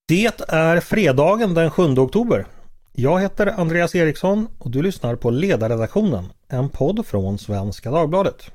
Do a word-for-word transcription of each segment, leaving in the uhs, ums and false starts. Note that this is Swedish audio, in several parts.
Det är fredagen den sjunde oktober. Jag heter Andreas Eriksson och du lyssnar på Ledarredaktionen, en podd från Svenska Dagbladet.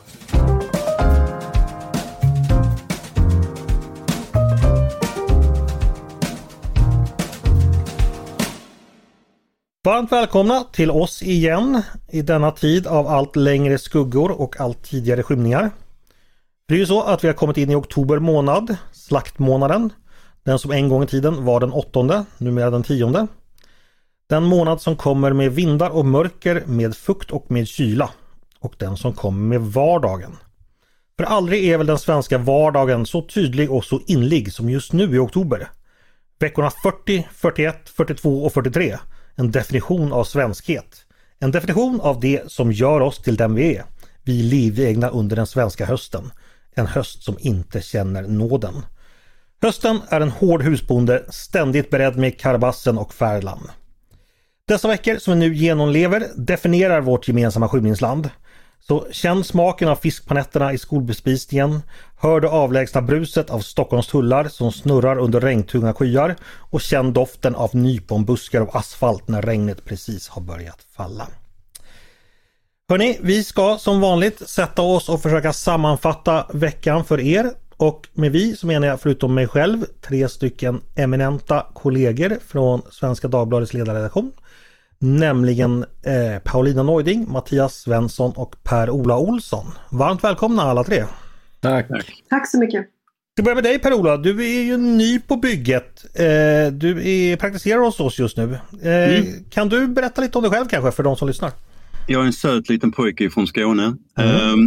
Varmt välkomna till oss igen i denna tid av allt längre skuggor och allt tidigare skymningar. Det är ju så att vi har kommit in i oktober månad, slaktmånaden. Den som en gång i tiden var den åttonde, numera den tionde. Den månad som kommer med vindar och mörker, med fukt och med kyla. Och den som kommer med vardagen. För aldrig är väl den svenska vardagen så tydlig och så inlig som just nu i oktober. Veckorna fyrtio, fyrtioett, fyrtiotvå och fyrtiotre. En definition av svenskhet. En definition av det som gör oss till den vi är. Vi livegna under den svenska hösten. En höst som inte känner nåden. Hösten är en hård husbonde, ständigt beredd med karbassen och färlan. Dessa veckor som vi nu genomlever definierar vårt gemensamma skymningsland. Så känn smaken av fiskpanetterna i skolbespisningen, hör det avlägsna bruset av Stockholms tullar som snurrar under regntunga skyar och känn doften av nyponbuskar och asfalt när regnet precis har börjat falla. Hörrni, vi ska som vanligt sätta oss och försöka sammanfatta veckan för er. Och med vi så menar jag förutom mig själv tre stycken eminenta kollegor från Svenska Dagbladets ledarredaktion. Nämligen eh, Paulina Neuding, Mattias Svensson och Per-Ola Olsson. Varmt välkomna alla tre. Tack. Tack så mycket. Vi börjar med dig Per-Ola. Du är ju ny på bygget. Eh, du är, praktiserar hos oss just nu. Eh, mm. Kan du berätta lite om dig själv kanske för de som lyssnar? Jag är en söt liten pojke från Skåne. Mm. Um,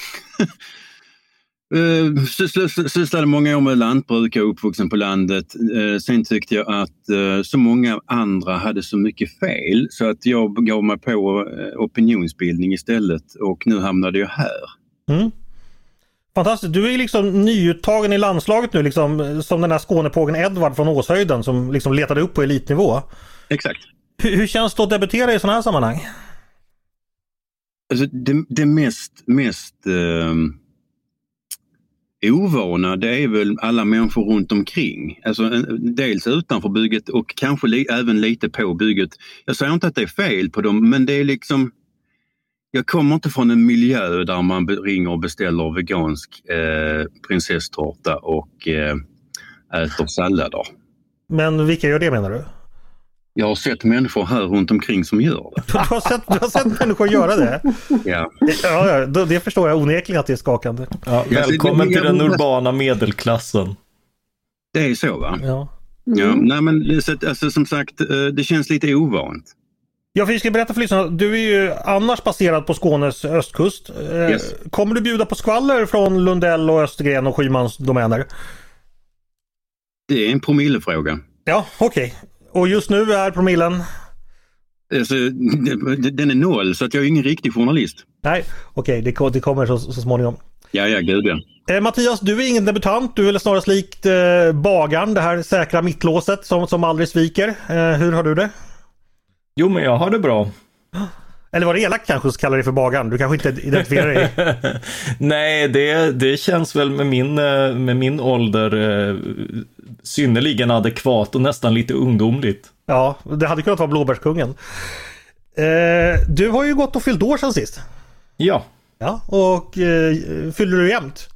Uh, sysslade många år med lantbruk och uppvuxen på landet. Uh, sen tyckte jag att uh, så många andra hade så mycket fel så att jag gav mig på uh, opinionsbildning istället och nu hamnade jag här. Mm. Fantastiskt, du är liksom nyuttagen i landslaget nu liksom, som den här Skånepågen Edvard från Åshöjden som liksom letade upp på elitnivå. Exakt. Hur, hur känns det att debutera i sådana här sammanhang? Alltså det, det mest mest uh, ovana, det är väl alla människor runt omkring. Alltså dels utanför bygget och kanske li- även lite på bygget. Jag säger inte att det är fel på dem, men det är liksom jag kommer inte från en miljö där man ringer och beställer vegansk eh, prinsesstårta och eh, äter sallader. Men vilka gör det menar du? Jag har sett människor här runt omkring som gör det. Du har sett, du har sett människor göra det? Ja. Ja, det, det förstår jag onekligen att det är skakande. Ja, välkommen till den urbana medelklassen. Det är så va? Ja. Mm. Ja, nej men alltså, som sagt, det känns lite ovant. Ja, för vi ska berätta för lyssnarna, du är ju annars baserad på Skånes östkust. Yes. Kommer du bjuda på skvaller från Lundell och Östergren och Skymans domäner? Det är en promillefråga. Ja, okej. Okay. Och just nu är promillen? Alltså, den är noll så att jag är ingen riktig journalist. Nej, okej, okay, det, det kommer så, så småningom. Ja, ja, gud ja. Eh, Mattias, du är ingen debutant. Du är snarast likt eh, bagaren, det här säkra mittlåset som, som aldrig sviker. Eh, hur har du det? Jo, men jag har det bra. Eller var det elakt kanske så kallar det för bagaren? Du kanske inte identifierar dig? Nej, det, det känns väl med min, med min ålder eh, synnerligen adekvat och nästan lite ungdomligt. Ja, det hade kunnat vara blåbärskungen. Eh, du har ju gått och fyllt år sedan sist. Ja. Ja, och eh, fyller du jämt?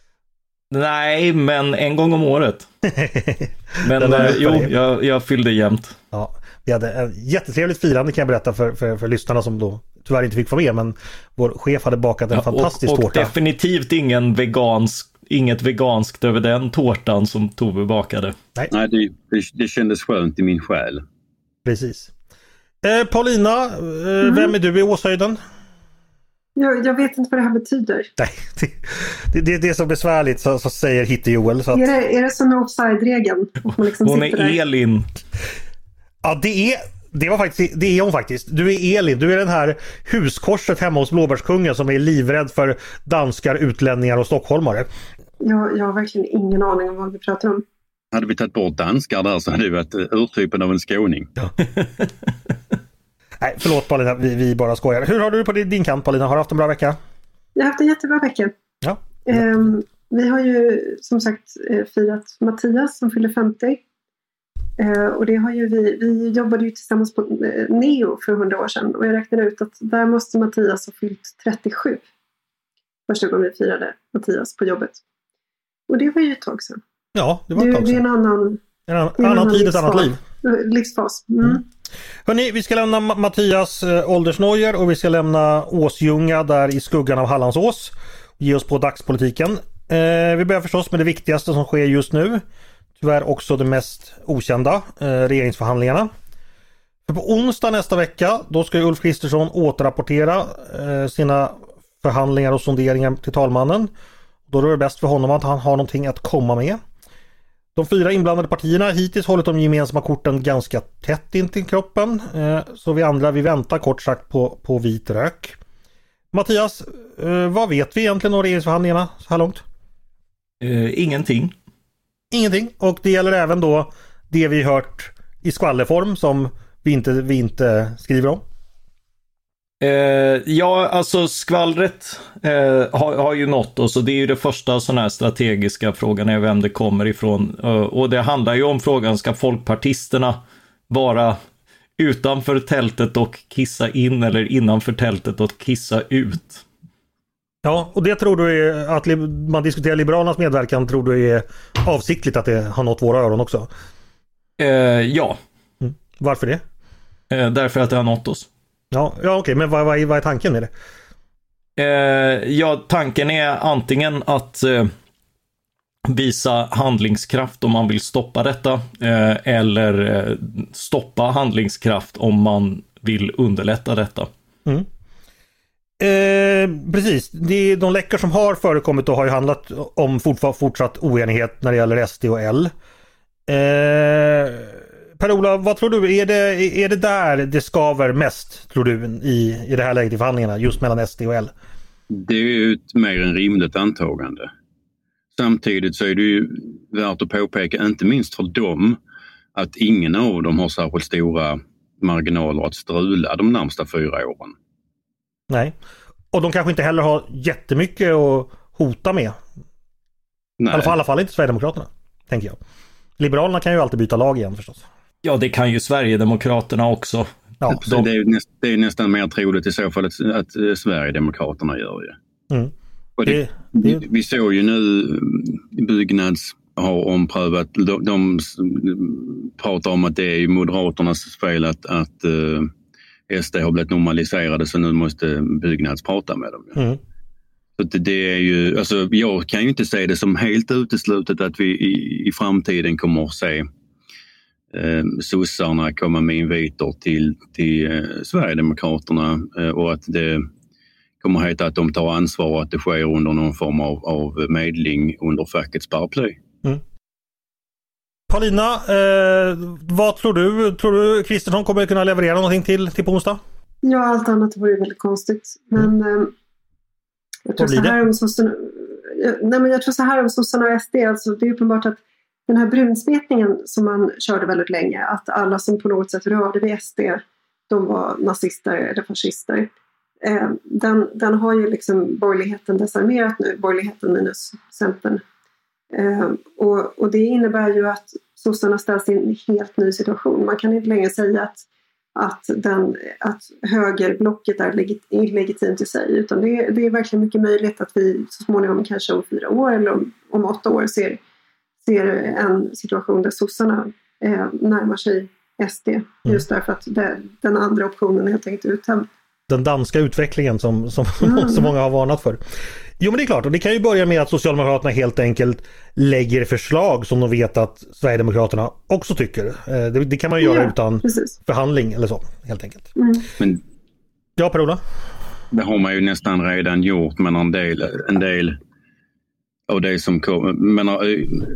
Nej, men en gång om året. Men eh, jo, jag, jag fyllde jämt. Ja, vi hade en jättetrevligt firande kan jag berätta för, för, för lyssnarna som då tyvärr inte fick vara med, men vår chef hade bakat en ja, fantastisk och, och tårta. Och definitivt ingen vegansk, inget veganskt över den tårtan som Tove bakade. Nej, Nej det, det, det kändes skönt i min själ. Precis. Eh, Paulina, eh, mm. vem är du i Åshöjden? Jag, jag vet inte vad det här betyder. Nej, det, det, det är så besvärligt så, så säger Hitte Joel. Så att... är, det, är det som offside-regeln? Liksom hon är där. Elin. Ja, det är, det, var faktiskt, det är hon faktiskt. Du är Elin. Du är den här huskorset hemma hos Blåbärskungen som är livrädd för danskar, utlänningar och stockholmare. Jag, jag har verkligen ingen aning om vad vi pratar om. Hade vi tagit bort danskar där så hade det varit urtypen av en skåning. Ja. Nej, förlåt Paulina, vi, vi bara skojar. Hur har du på din kant Paulina? Har du haft en bra vecka? Jag har haft en jättebra vecka. Ja. Um, vi har ju som sagt firat Mattias som fyller femtio. Eh, och det har ju vi, vi jobbade ju tillsammans på eh, Neo för hundra år sedan. Och jag räknade ut att där måste Mattias ha fyllt trettiosju. Första gången vi firade Mattias på jobbet. Och det var ju ett tag sedan. Ja, det var ett tag sedan. Det är en annan, en annan, en annan, annan tid, ett annat liv. Livsfas. Mm. Mm. Hörrni, vi ska lämna Mattias äh, åldersnojer och vi ska lämna Åsljunga där i skuggan av Hallandsås. Och ge oss på dagspolitiken. Eh, vi börjar förstås med det viktigaste som sker just nu. Tyvärr också det mest okända, eh, regeringsförhandlingarna. För på onsdag nästa vecka, då ska Ulf Kristersson återrapportera eh, sina förhandlingar och sonderingar till talmannen. Då är det bäst för honom att han har någonting att komma med. De fyra inblandade partierna har hittills hållit de gemensamma korten ganska tätt in till kroppen. Eh, så vi andra, vi väntar kort sagt på, på vit rök. Mattias, eh, vad vet vi egentligen om regeringsförhandlingarna så här långt? Eh, ingenting. Ingenting. Och det gäller även då det vi hört i skvallerform som vi inte, vi inte skriver om. Eh, ja, alltså skvallret eh, har, har ju nått oss och det är ju det första sån här strategiska frågan är vem det kommer ifrån. Eh, och det handlar ju om frågan, ska folkpartisterna vara utanför tältet och kissa in eller innanför tältet och kissa ut? Ja, och det tror du är att man diskuterar Liberalernas medverkan, tror du är avsiktligt att det har nått våra öron också? Eh, ja. Mm. Varför det? Eh, därför att det har nått oss. Ja, ja okej, okay. Men vad, vad, vad är tanken med det? Eh, ja, tanken är antingen att eh, visa handlingskraft om man vill stoppa detta eh, eller eh, stoppa handlingskraft om man vill underlätta detta. Mm. Eh, precis, det, de läckor som har förekommit då har ju handlat om fort, fortsatt oenighet när det gäller S D och L. Eh, Per-Ola, vad tror du? Är det, är det där det skaver mest, tror du, i, i det här läget i förhandlingarna, just mellan S D och L? Det är ju ett mer än rimligt antagande. Samtidigt så är det ju värt att påpeka, inte minst för dem, att ingen av dem har särskilt stora marginaler att strula de närmsta fyra åren. Nej, och de kanske inte heller har jättemycket att hota med. Nej. I alla fall, i alla fall inte Sverigedemokraterna, tänker jag. Liberalerna kan ju alltid byta lag igen förstås. Ja, det kan ju Sverigedemokraterna också. Ja, de... det, är näst, det är nästan mer troligt i så fall att, att Sverigedemokraterna gör det. Mm. Och det, det, det... Vi såg ju nu Byggnads har omprövat, de, de pratar om att det är Moderaternas fel att, att uh, S D har blivit normaliserade så nu måste Byggnads prata med dem. Mm. Så det, det är ju, alltså, jag kan ju inte se det som helt uteslutet att vi i, i framtiden kommer att se eh, sossarna komma med inviter till, till eh, Sverigedemokraterna eh, och att det kommer att heta att de tar ansvar och att det sker under någon form av, av medling under fackets paraply. Mm. Paulina, eh, vad tror du? Tror du Kristersson kommer att kunna leverera någonting till, till på onsdag? Ja, allt annat vore väldigt konstigt. Men mm. eh, jag, tror så här om sossarna, nej, men jag tror så här om sossarna och S D. Alltså, det är uppenbart att den här brunsmetningen som man körde väldigt länge, att alla som på något sätt rörde vid S D, de var nazister eller fascister. Eh, den, den har ju liksom borgerligheten desarmerat nu, borgerligheten minus Centern. Eh, och, och det innebär ju att sossarna ställs i en helt ny situation. Man kan inte längre säga att, att, den, att högerblocket är legit, illegitimt i sig, utan det är, det är verkligen mycket möjligt att vi så småningom, kanske om fyra år eller om, om åtta år, ser, ser en situation där sossarna eh, närmar sig S D, just mm. därför att det, den andra optionen är helt enkelt uttömd. Den danska utvecklingen som, som, mm. som många har varnat för. Jo, men det är klart, och det kan ju börja med att Socialdemokraterna helt enkelt lägger förslag som de vet att Sverigedemokraterna också tycker. Det, det kan man ju ja, göra utan precis. förhandling eller så, helt enkelt. Mm. Men ja, Per-Ola? Det har man ju nästan redan gjort, men en del, en del av det som kommer, menar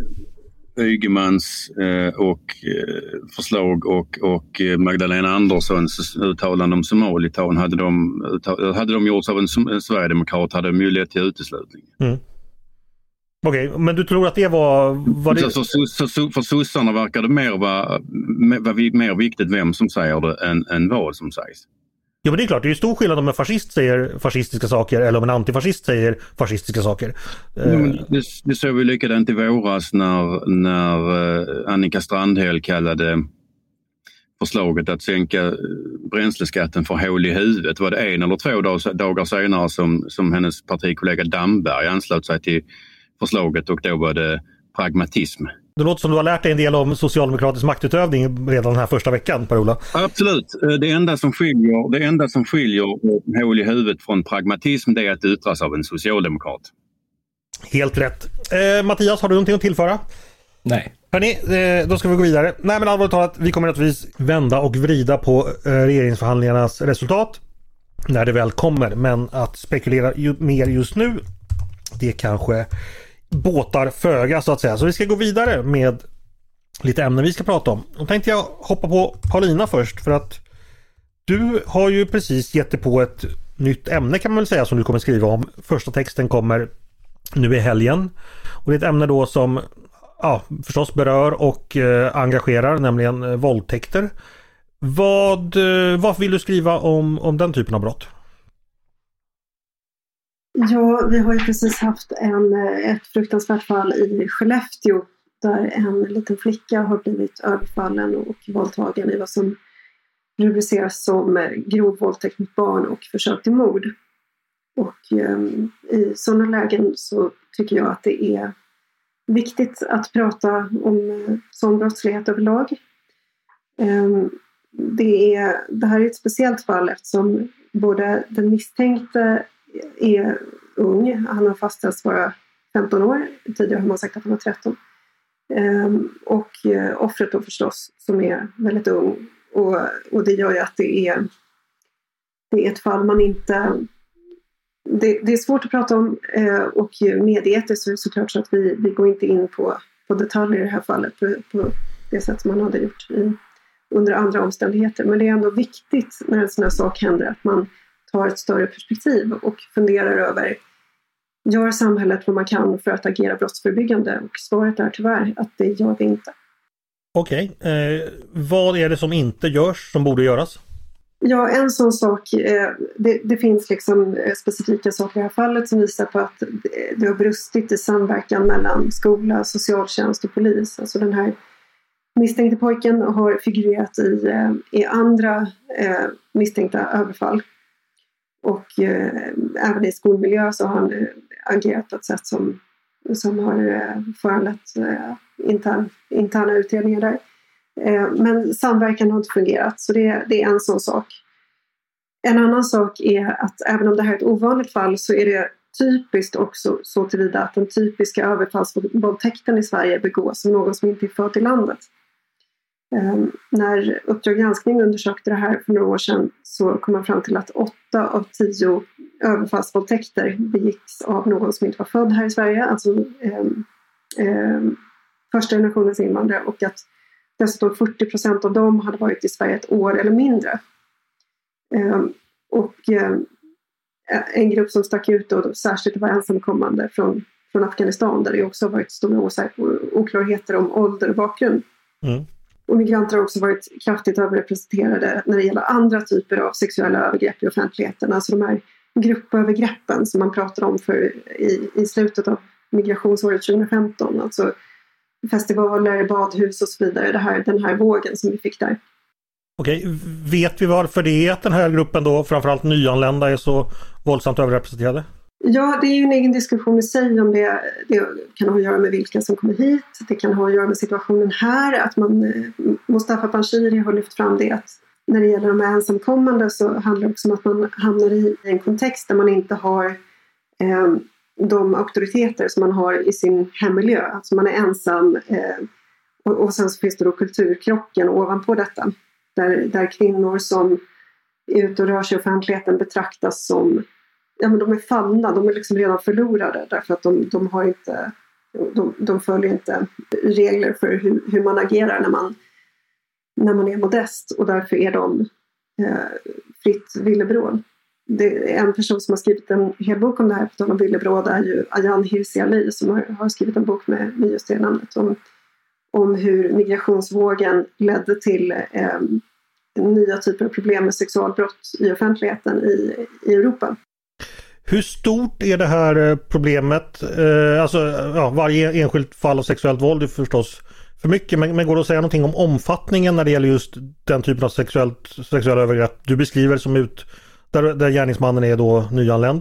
Ygemans eh, och eh, förslag och, och Magdalena Anderssons uttalande om Somalitan hade de, hade de gjorts av en, en Sverigedemokrat hade de ju lett till uteslutning. Mm. Okej, okay, men du tror att det var... var det... Så, så, så, så, för sossarna verkar det mer vara, mer, mer viktigt vem som säger det än, än vad som sägs. Ja, men det är klart, det är ju stor skillnad om en fascist säger fascistiska saker eller om en antifascist säger fascistiska saker. Ja, men det, det såg vi likadant i våras när, när Annika Strandhäll kallade förslaget att sänka bränsleskatten för hål i huvudet. Var det en eller två dagar, dagar senare som, som hennes partikollega Damberg anslöt sig till förslaget, och då var det pragmatism. Det låter som du har lärt dig en del om socialdemokratisk maktutövning redan den här första veckan, Per-Ola. Absolut. Det enda som skiljer, det enda som skiljer hål i huvudet från pragmatism, det är att det yttras av en socialdemokrat. Helt rätt. Eh, Mattias, har du någonting att tillföra? Nej. Hörrni, eh, då ska vi gå vidare. Nej, men allvarligt talat, vi kommer naturligtvis vända och vrida på eh, regeringsförhandlingarnas resultat när det väl kommer. Men att spekulera ju, mer just nu, det kanske båtar föga så att säga. Så vi ska gå vidare med lite ämnen vi ska prata om. Då tänkte jag hoppa på Paulina först, för att du har ju precis gett dig på ett nytt ämne kan man väl säga som du kommer skriva om. Första texten kommer nu i helgen. Och det är ett ämne då som ja, förstås berör och eh, engagerar, nämligen eh, våldtäkter. Vad, eh, vad vill du skriva om, om den typen av brott? Ja, vi har ju precis haft en, ett fruktansvärt fall i Skellefteå där en liten flicka har blivit överfallen och våldtagen i vad som rubriceras som grov våldtäkt mot barn och försök till mord. Och eh, i sådana lägen så tycker jag att det är viktigt att prata om eh, sån brottslighet överlag. Eh, det, är, det här är ett speciellt fall eftersom både den misstänkte är ung, han har fastställts vara femton år, tidigare har man sagt att han var tretton. Um, och uh, offret då förstås som är väldigt ung, och, och det gör ju att det är det är ett fall man inte det, det är svårt att prata om uh, och medieetiskt så såklart så att vi, vi går inte in på, på detaljer i det här fallet på, på det sätt som man hade gjort i, under andra omständigheter, men det är ändå viktigt när en sån här sak händer att man tar ett större perspektiv och funderar över, gör samhället vad man kan för att agera brottsförebyggande? Och svaret är tyvärr att det gör vi inte. Okej, okay. eh, vad är det som inte görs som borde göras? Ja, en sån sak, eh, det, det finns liksom specifika saker i det här fallet som visar på att det, det har brustit i samverkan mellan skola, socialtjänst och polis. Alltså den här misstänkte pojken har figurerat i, eh, i andra eh, misstänkta överfall. Och eh, även i skolmiljö så har han eh, agerat på ett sätt som, som har eh, föranlett eh, intern, interna utredningar där. Eh, men samverkan har inte fungerat, så det, det är en sån sak. En annan sak är att även om det här är ett ovanligt fall så är det typiskt också så tillvida att den typiska överfallsvåldtäkten i Sverige begås som någon som inte är född i landet. Um, när Uppdrag granskning undersökte det här för några år sedan så kom man fram till att åtta av tio överfallsvåldtäkter begicks av någon som inte var född här i Sverige, alltså um, um, första generationens invandrare, och att dessutom fyrtio procent av dem hade varit i Sverige ett år eller mindre. Um, och um, en grupp som stack ut och särskilt var ensamkommande från, från Afghanistan, där det också har varit stora oklarheter om ålder och bakgrund. Mm. Och migranter har också varit kraftigt överrepresenterade när det gäller andra typer av sexuella övergrepp i offentligheten. Alltså de här gruppövergreppen som man pratar om för i, i slutet av migrationsåret tjugo femton. Alltså festivaler, badhus och så vidare. Det här, den här vågen som vi fick där. Okej, vet vi varför det är att den här gruppen då, framförallt nyanlända, är så våldsamt överrepresenterade? Ja, det är ju en egen diskussion i sig om det. Det kan ha att göra med vilka som kommer hit. Det kan ha att göra med situationen här. Att man, Mustafa Panshiri har lyft fram det att när det gäller de här ensamkommande så handlar det också om att man hamnar i en kontext där man inte har eh, de auktoriteter som man har i sin hemmiljö. Alltså man är ensam eh, och, och sen så finns det då kulturkrocken ovanpå detta. Där, där kvinnor som är ute och rör sig i offentligheten betraktas som, ja men de är fallna, de är liksom redan förlorade därför att de, de har inte, de, de följer inte regler för hur, hur man agerar när man, när man är modest, och därför är de eh, fritt villebråd. Det är en person som har skrivit en hel bok om det här, på tal om villebråd, är ju Ayaan Hirsi Ali som har, har skrivit en bok med, med just det namnet om, om hur migrationsvågen ledde till eh, nya typer av problem med sexualbrott i offentligheten i, i Europa. Hur stort är det här problemet? Eh, alltså ja, varje enskilt fall av sexuellt våld är förstås för mycket, men, men går det att säga någonting om omfattningen när det gäller just den typen av sexuellt, sexuella övergrepp du beskriver som ut där, där gärningsmannen är då nyanländ?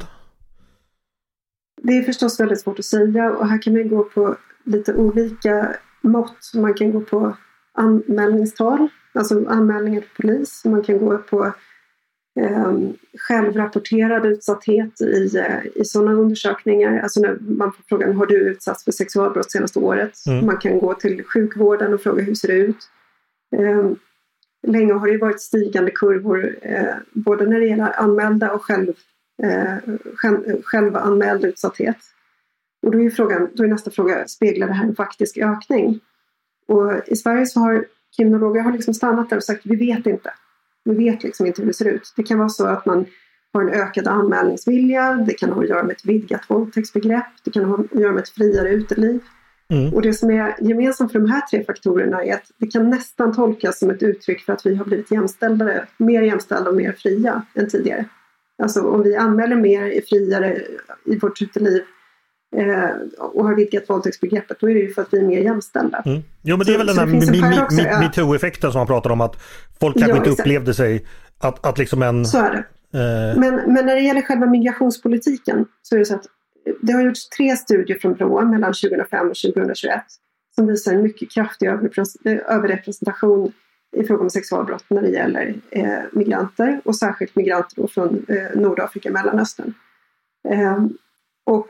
Det är förstås väldigt svårt att säga, och här kan man gå på lite olika mått. Man kan gå på anmälningstal, alltså anmälningar till polis. Man kan gå på eh, självrapporterad utsatthet i, i sådana undersökningar. Alltså när man får frågan, har du utsatts för sexualbrott senaste året? Mm. Man kan gå till sjukvården och fråga, hur ser det ut? Eh, länge har det varit stigande kurvor, eh, både när det gäller anmälda och själv, eh, själv, självanmäld utsatthet. Och då är, frågan, då är nästa fråga, speglar det här en faktisk ökning? Och i Sverige så har kriminologer har liksom stannat där och sagt, vi vet inte. Vi vet liksom inte hur det ser ut. Det kan vara så att man har en ökad anmälningsvilja. Det kan ha att göra med ett vidgat våldtäktsbegrepp. Det kan ha att göra med ett friare uteliv. Mm. Och det som är gemensamt för de här tre faktorerna är att det kan nästan tolkas som ett uttryck för att vi har blivit jämställda, mer jämställda och mer fria än tidigare. Alltså om vi anmäler mer, är friare i vårt uteliv eh, och har vidgat våldtäktsbegreppet, då är det ju för att vi är mer jämställda. Mm. Jo, men det är väl så, den här MeToo-effekten som man pratar om, att folk kanske ja, inte exakt. upplevde sig att, att liksom en... Så är det. Eh... Men, men när det gäller själva migrationspolitiken så är det så att det har gjorts tre studier från Brå mellan tjugohundrafem och tjugohundratjugoett som visar en mycket kraftig överrepresentation i fråga om sexualbrott när det gäller eh, migranter, och särskilt migranter då från eh, Nordafrika och Mellanöstern. Eh, och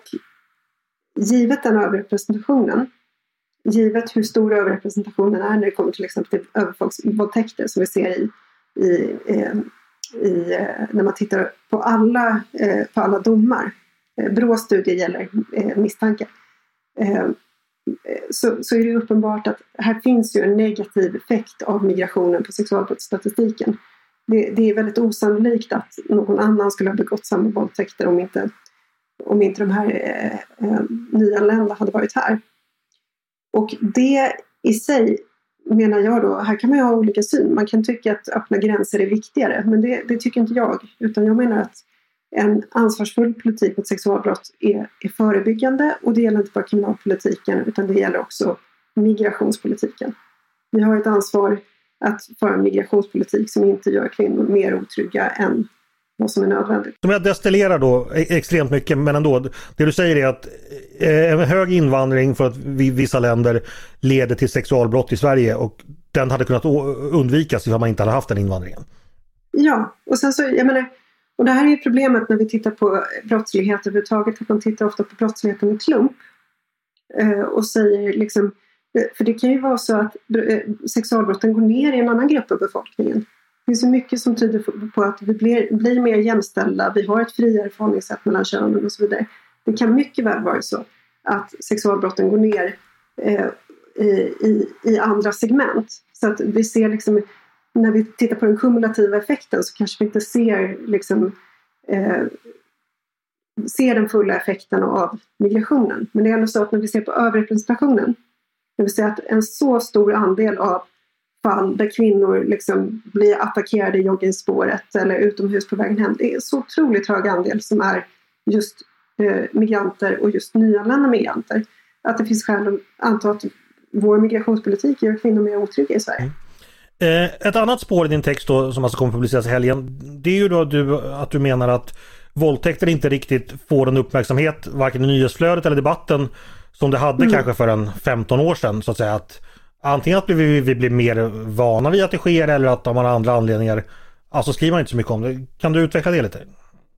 givet den överrepresentationen, givet hur stor överrepresentationen är när det kommer till exempel till överfallsvåldtäkter som vi ser i, i, eh, i eh, när man tittar på alla, eh, på alla domar. Brås studie gäller eh, misstankar. Eh, så, så är det uppenbart att här finns ju en negativ effekt av migrationen på sexualbrottsstatistiken. Det, det är väldigt osannolikt att någon annan skulle ha begått samma våldtäkter om inte, om inte de här eh, eh, nyanlända hade varit här. Och det i sig menar jag då, här kan man ju ha olika syn. Man kan tycka att öppna gränser är viktigare, men det, det tycker inte jag. Utan jag menar att en ansvarsfull politik mot sexualbrott är, är förebyggande, och det gäller inte bara kriminalpolitiken utan det gäller också migrationspolitiken. Vi har ett ansvar att föra en migrationspolitik som inte gör kvinnor mer otrygga än vad som är nödvändigt. Som jag destillerar då extremt mycket, men ändå, det du säger är att en hög invandring för att vissa länder leder till sexualbrott i Sverige, och den hade kunnat undvikas om man inte hade haft den invandringen. Ja, och sen så, jag menar, och det här är ju problemet när vi tittar på brottslighet överhuvudtaget, att man tittar ofta på brottsligheten i klump eh, och säger liksom, för det kan ju vara så att eh, sexualbrotten går ner i en annan grupp av befolkningen. Det finns så mycket som tyder på att vi blir, blir mer jämställda, vi har ett friare förhållningssätt mellan könen och så vidare. Det kan mycket väl vara så att sexualbrotten går ner eh, i, i, i andra segment. Så att vi ser liksom, när vi tittar på den kumulativa effekten så kanske vi inte ser, liksom, eh, ser den fulla effekten av migrationen. Men det är ändå så att när vi ser på överrepresentationen, det vill säga att en så stor andel av fall där kvinnor liksom blir attackerade i joggingspåret eller utomhus på vägen hem, det är så otroligt hög andel som är just eh, migranter och just nyanlända migranter. Att det finns skäl att anta att vår migrationspolitik gör kvinnor mer otrygga i Sverige. Mm. Ett annat spår i din text då, som alltså kommer publiceras i helgen, det är ju då du, att du menar att våldtäkter inte riktigt får en uppmärksamhet varken i nyhetsflödet eller debatten som det hade mm. kanske för en femton år sedan, så att säga, att antingen att vi, vi blir mer vana vid att det sker eller att de har andra anledningar, alltså skriver man inte så mycket om det. Kan du utveckla det lite?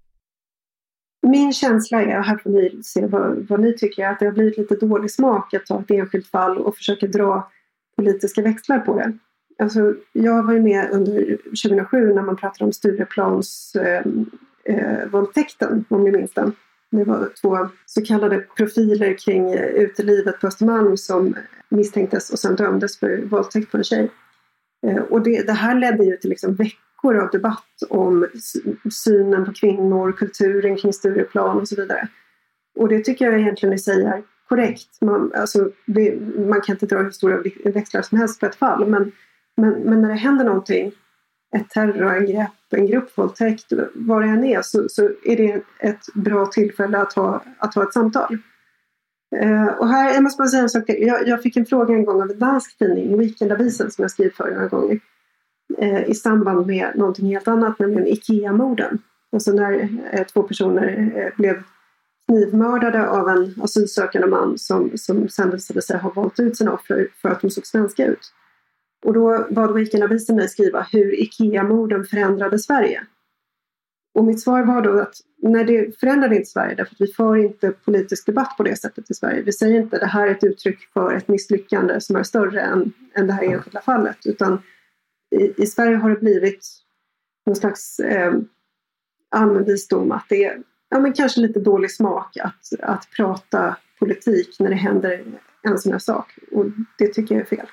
Min känsla är, här får ni se vad, vad ni tycker, att det har blivit lite dålig smak att ta ett enskilt fall och försöka dra politiska växlar på det. Alltså, jag var ju med under tjugohundrasju när man pratade om Stureplans eh, eh, våldtäkten, om ni minns den. Det var två så kallade profiler kring utelivet på Östermalm som misstänktes och sen dömdes för våldtäkt på en tjej. Eh, och det, det här ledde ju till liksom veckor av debatt om synen på kvinnor, kulturen kring Stureplan och så vidare. Och det tycker jag egentligen i sig är korrekt. Man, alltså, det, man kan inte dra hur stora växlar som helst på ett fall, men Men, men när det händer någonting ett terrorangrepp, en gruppvåldtäkt, vad det än är, så, så är det ett bra tillfälle att ha, att ha ett samtal. Uh, och här, jag måste bara säga en sak till. Jag, jag fick en fråga en gång av en dansk tidning, Weekendavisen, som jag skrivit för några gånger, uh, i samband med någonting helt annat, nämligen IKEA-morden. Alltså när uh, två personer uh, blev knivmördade av en asylsökande man som, som sen visade sig ha valt ut sina offer för att de såg svenska ut. Och då bad Weekendavisen mig skriva hur IKEA-morden förändrade Sverige. Och mitt svar var då att nej, det förändrade inte Sverige, därför att vi för inte politisk debatt på det sättet i Sverige. Vi säger inte att det här är ett uttryck för ett misslyckande som är större än, än det här enskilda fallet. Utan i, i Sverige har det blivit någon slags eh, allmän visdom att det är ja, men kanske lite dålig smak att, att prata politik när det händer en sån här sak. Och det tycker jag är fel.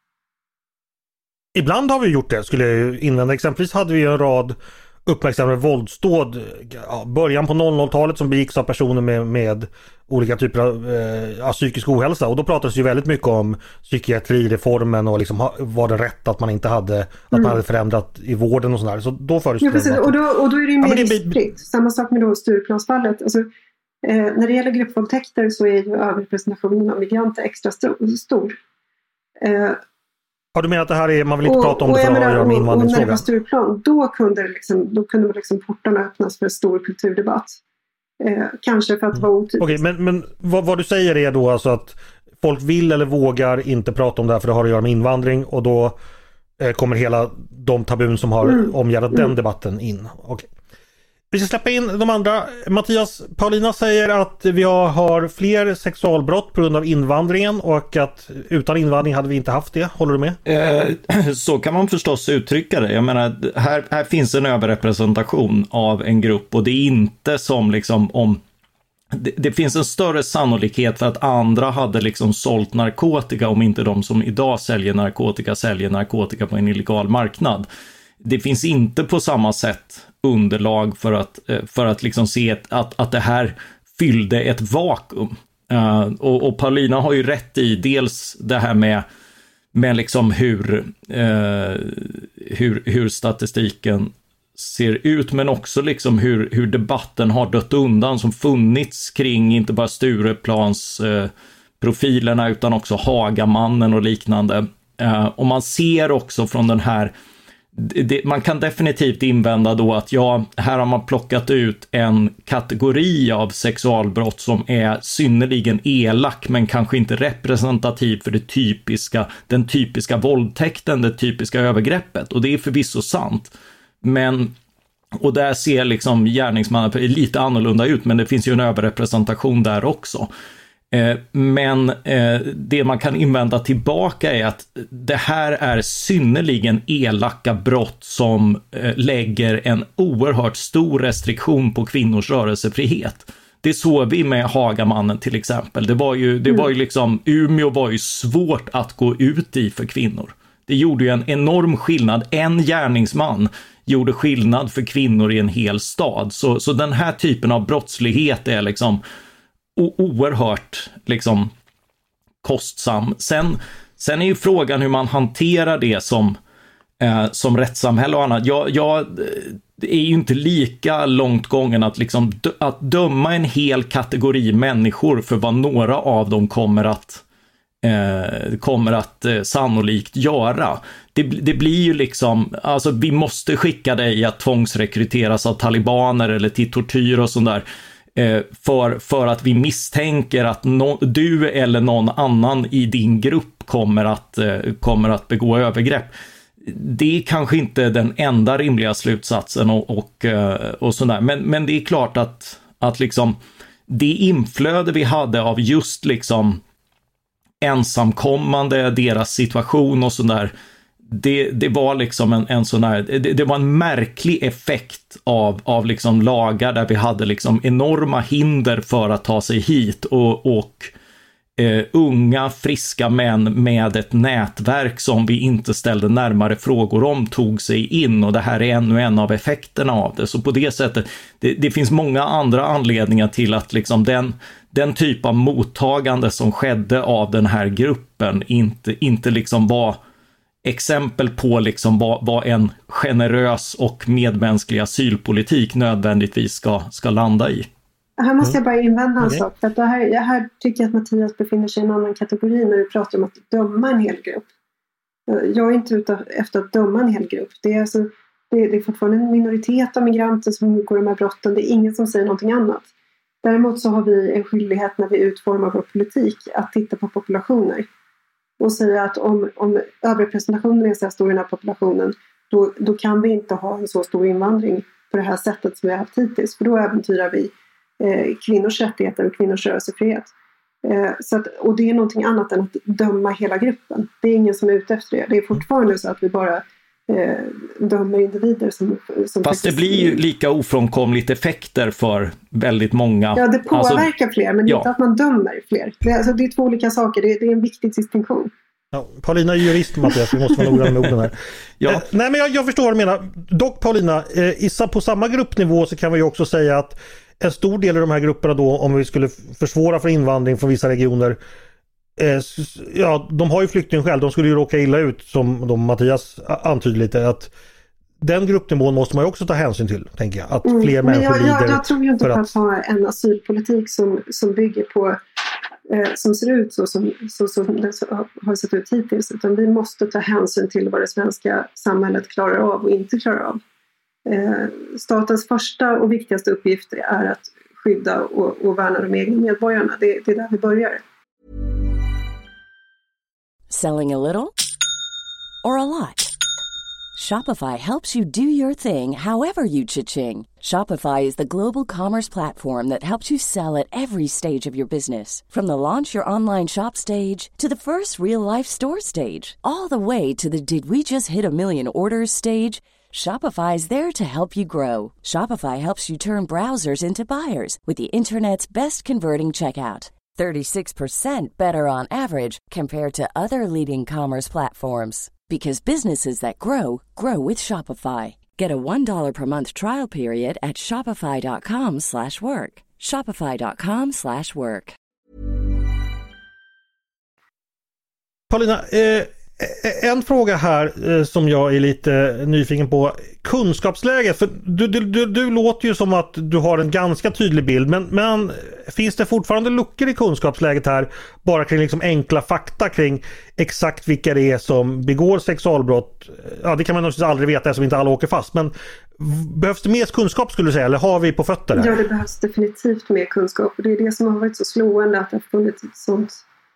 Ibland har vi gjort det, skulle jag invända. Exempelvis hade vi en rad uppmärksammade våldsdåd, ja, början på noll noll-talet som begicks av personer med, med olika typer av eh, psykisk ohälsa. Och då pratades ju väldigt mycket om psykiatrireformen och liksom, var det rätt att man inte hade, att mm. man hade förändrat i vården och sådär. Så då fördes ja, precis. Och, då, och då är det ju mer ja, riskfritt. Samma sak med då Stureplansfallet. Alltså, eh, när det gäller gruppvåldtäkter så är ju överrepresentationen av migranter extra stor. Eh, Ja, du menar att det här är, man vill inte och, prata om det för att göra med invandringsfrågan? Och när det var Stureplan, då kunde, det liksom, då kunde liksom portarna öppnas för en stor kulturdebatt. Eh, kanske för att det var otypiskt. Okej, okay, men, men vad, vad du säger är då alltså att folk vill eller vågar inte prata om det här för det har att göra med invandring, och då eh, kommer hela de tabun som har mm. omgärdat mm. den debatten in. Okej. Okay. Vi ska släppa in de andra. Mattias, Paulina säger att vi har fler sexualbrott på grund av invandringen och att utan invandring hade vi inte haft det. Håller du med? Eh, så kan man förstås uttrycka det. Jag menar, här, här finns en överrepresentation av en grupp, och det är inte som liksom om det, det finns en större sannolikhet för att andra hade liksom sålt narkotika om inte de som idag säljer narkotika säljer narkotika på en illegal marknad. Det finns inte på samma sätt underlag för att, för att liksom se ett, att, att det här fyllde ett vakuum. Uh, och, och Paulina har ju rätt i dels det här med, med liksom hur, uh, hur, hur statistiken ser ut, men också liksom hur, hur debatten har dött undan som funnits kring inte bara Stureplans uh, profilerna utan också Hagamannen och liknande. Uh, och man ser också från den här Det, man kan definitivt invända då att ja, här har man plockat ut en kategori av sexualbrott som är synnerligen elak men kanske inte representativ för det typiska, den typiska våldtäkten, det typiska övergreppet, och det är förvisso sant. Men, och där ser liksom gärningsmannen lite annorlunda ut, men det finns ju en överrepresentation där också. Men det man kan invända tillbaka är att det här är synnerligen elaka brott som lägger en oerhört stor restriktion på kvinnors rörelsefrihet. Det såg vi med Hagamannen till exempel. Det var ju, det var ju liksom, Umeå var ju svårt att gå ut i för kvinnor. Det gjorde ju en enorm skillnad. En gärningsman gjorde skillnad för kvinnor i en hel stad. Så, så den här typen av brottslighet är liksom o- oerhört liksom kostsam. Sen, sen är ju frågan hur man hanterar det som, eh, som rättssamhälle och annat. Jag, jag det är ju inte lika långt gången att, liksom, att döma en hel kategori människor för vad några av dem kommer att Eh, kommer att eh, sannolikt göra. Det, det blir ju liksom, alltså vi måste skicka dig att tvångsrekryteras av talibaner eller till tortyr och sånt där eh, för, för att vi misstänker att no, du eller någon annan i din grupp kommer att, eh, kommer att begå övergrepp. Det är kanske inte den enda rimliga slutsatsen och, och, och sådär. Men, men det är klart att, att liksom det inflöde vi hade av just liksom ensamkommande, deras situation och sådär, det, det var liksom en, en sån här, det, det var en märklig effekt av, av liksom lagar där vi hade liksom enorma hinder för att ta sig hit och, och eh, unga, friska män med ett nätverk som vi inte ställde närmare frågor om tog sig in, och det här är ännu en av effekterna av det. Så på det sättet, det, det finns många andra anledningar till att liksom den den typ av mottagande som skedde av den här gruppen inte, inte liksom var exempel på liksom vad, vad en generös och medmänsklig asylpolitik nödvändigtvis ska, ska landa i. Här måste jag bara invända en okay. sak. För att det här, jag här tycker jag att Mattias befinner sig i en annan kategori när du pratar om att döma en hel grupp. Jag är inte ute efter att döma en hel grupp. Det är, alltså, det är, det är fortfarande en minoritet av migranter som begår de här brotten. Det är ingen som säger någonting annat. Däremot så har vi en skyldighet när vi utformar vår politik att titta på populationer. Och säga att om, om överrepresentationen är så här stor i den här populationen, då, då kan vi inte ha en så stor invandring på det här sättet som vi har haft hittills. För då äventyrar vi eh, kvinnors rättigheter och kvinnors rörelsefrihet. Eh, så att, och det är någonting annat än att döma hela gruppen. Det är ingen som är ute efter det. Det är fortfarande så att vi bara eh, dömer individer som... som Fast det blir ju lika ofrånkomligt effekter för väldigt många. Ja, det påverkar alltså, fler, men ja. inte att man dömer fler. Det, alltså, det är två olika saker. Det, det är en viktig distinktion. Ja, Paulina är jurist, Mattias, vi måste vara noggranna med orden här. ja. eh, nej men jag, jag förstår vad du menar. Dock Paulina, eh, i, på samma gruppnivå så kan vi ju också säga att en stor del av de här grupperna då, om vi skulle försvåra för invandring från vissa regioner, eh, ja, de har ju flykting själv, de skulle ju råka illa ut, som de Mattias antyder lite, att den gruppnivån måste man ju också ta hänsyn till, tänker jag. Att mm. fler människor jag, jag, lider. Jag tror ju inte på att, att ha en asylpolitik som, som bygger på eh, som ser ut så som, så, som det har sett ut hittills, utan vi måste ta hänsyn till vad det svenska samhället klarar av och inte klarar av. Eh, statens första och viktigaste uppgift är att skydda och, och värna de egna medborgarna. Det, det är där vi börjar. Selling a little or a lot? Shopify helps you do your thing however you cha-ching. Shopify is the global commerce platform that helps you sell at every stage of your business. From the launch your online shop stage to the first real-life store stage, all the way to the did we just hit a million orders stage. Shopify is there to help you grow. Shopify helps you turn browsers into buyers with the internet's best converting checkout. thirty-six percent better on average compared to other leading commerce platforms. Because businesses that grow, grow with Shopify. Get a one dollar per month trial period at shopify.com slash work. Shopify.com slash work. Paulina, eh, en fråga här eh, som jag är lite nyfiken på. Kunskapsläget, för du, du, du, du låter ju som att du har en ganska tydlig bild, men, men finns det fortfarande luckor i kunskapsläget här, bara kring liksom enkla fakta kring exakt vilka det är som begår sexualbrott? Ja, det kan man naturligtvis aldrig veta eftersom inte alla åker fast, men behövs det mer kunskap skulle du säga, eller har vi på fötter här? Ja, det behövs definitivt mer kunskap, och det är det som har varit så slående, att det har funnits ett sånt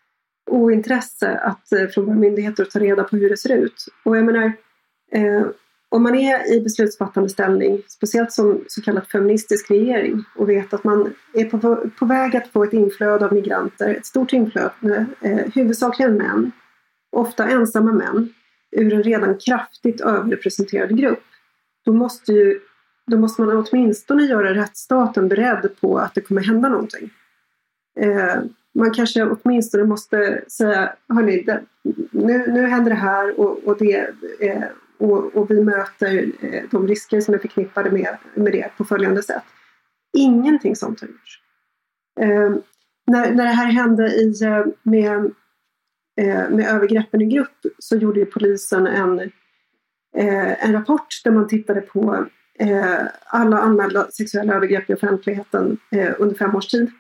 ointresse att från våra myndigheter att ta reda på hur det ser ut. Och jag menar, eh, om man är i beslutsfattande ställning, speciellt som så kallad feministisk regering, och vet att man är på, på väg att få ett inflöde av migranter, ett stort inflöde, eh, huvudsakligen män, ofta ensamma män, ur en redan kraftigt överrepresenterad grupp, då måste, ju, då måste man åtminstone göra rättsstaten beredd på att det kommer hända någonting. Eh, Man kanske åtminstone måste säga, hörni, det, nu, nu händer det här och, och, det, eh, och, och vi möter eh, de risker som är förknippade med, med det på följande sätt. Ingenting sånt har gjorts. Eh, när, när det här hände i, med, eh, med övergreppen i grupp, så gjorde ju polisen en, eh, en rapport där man tittade på eh, alla anmälda sexuella övergrepp i offentligheten eh, under fem års tid.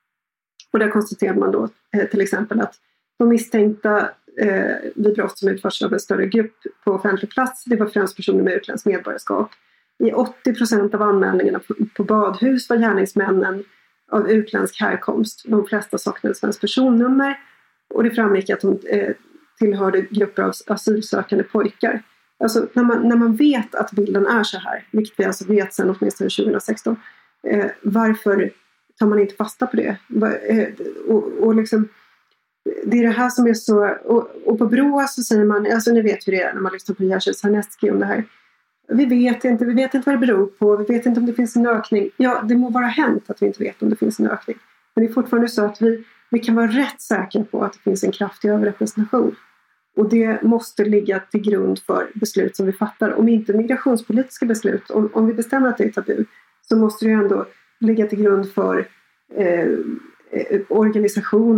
Och där konstaterade man då eh, till exempel att de misstänkta eh, vid brott som utförs av en större grupp på offentlig plats, det var främst personer med utländskt medborgarskap. I åttio procent av anmälningarna på, på badhus var gärningsmännen av utländsk härkomst. De flesta saknade svensk personnummer, och det framgick att de eh, tillhörde grupper av asylsökande pojkar. Alltså när man, när man vet att bilden är så här, vilket vi alltså vet sedan åtminstone tjugo sexton, eh, varför tar man inte fasta på det? Och, och liksom, det är det här som är så... Och, och på Broa så säger man... Alltså ni vet hur det är när man lyssnar på Jerzy Sarnecki om det här. Vi vet inte, vi vet inte vad det beror på. Vi vet inte om det finns en ökning. Ja, det må vara hänt att vi inte vet om det finns en ökning. Men det är fortfarande så att vi, vi kan vara rätt säkra på att det finns en kraftig överrepresentation. Och det måste ligga till grund för beslut som vi fattar. Om inte migrationspolitiska beslut, om, om vi bestämmer att det är tabu, så måste det ändå ligga till grund för eh, organisation,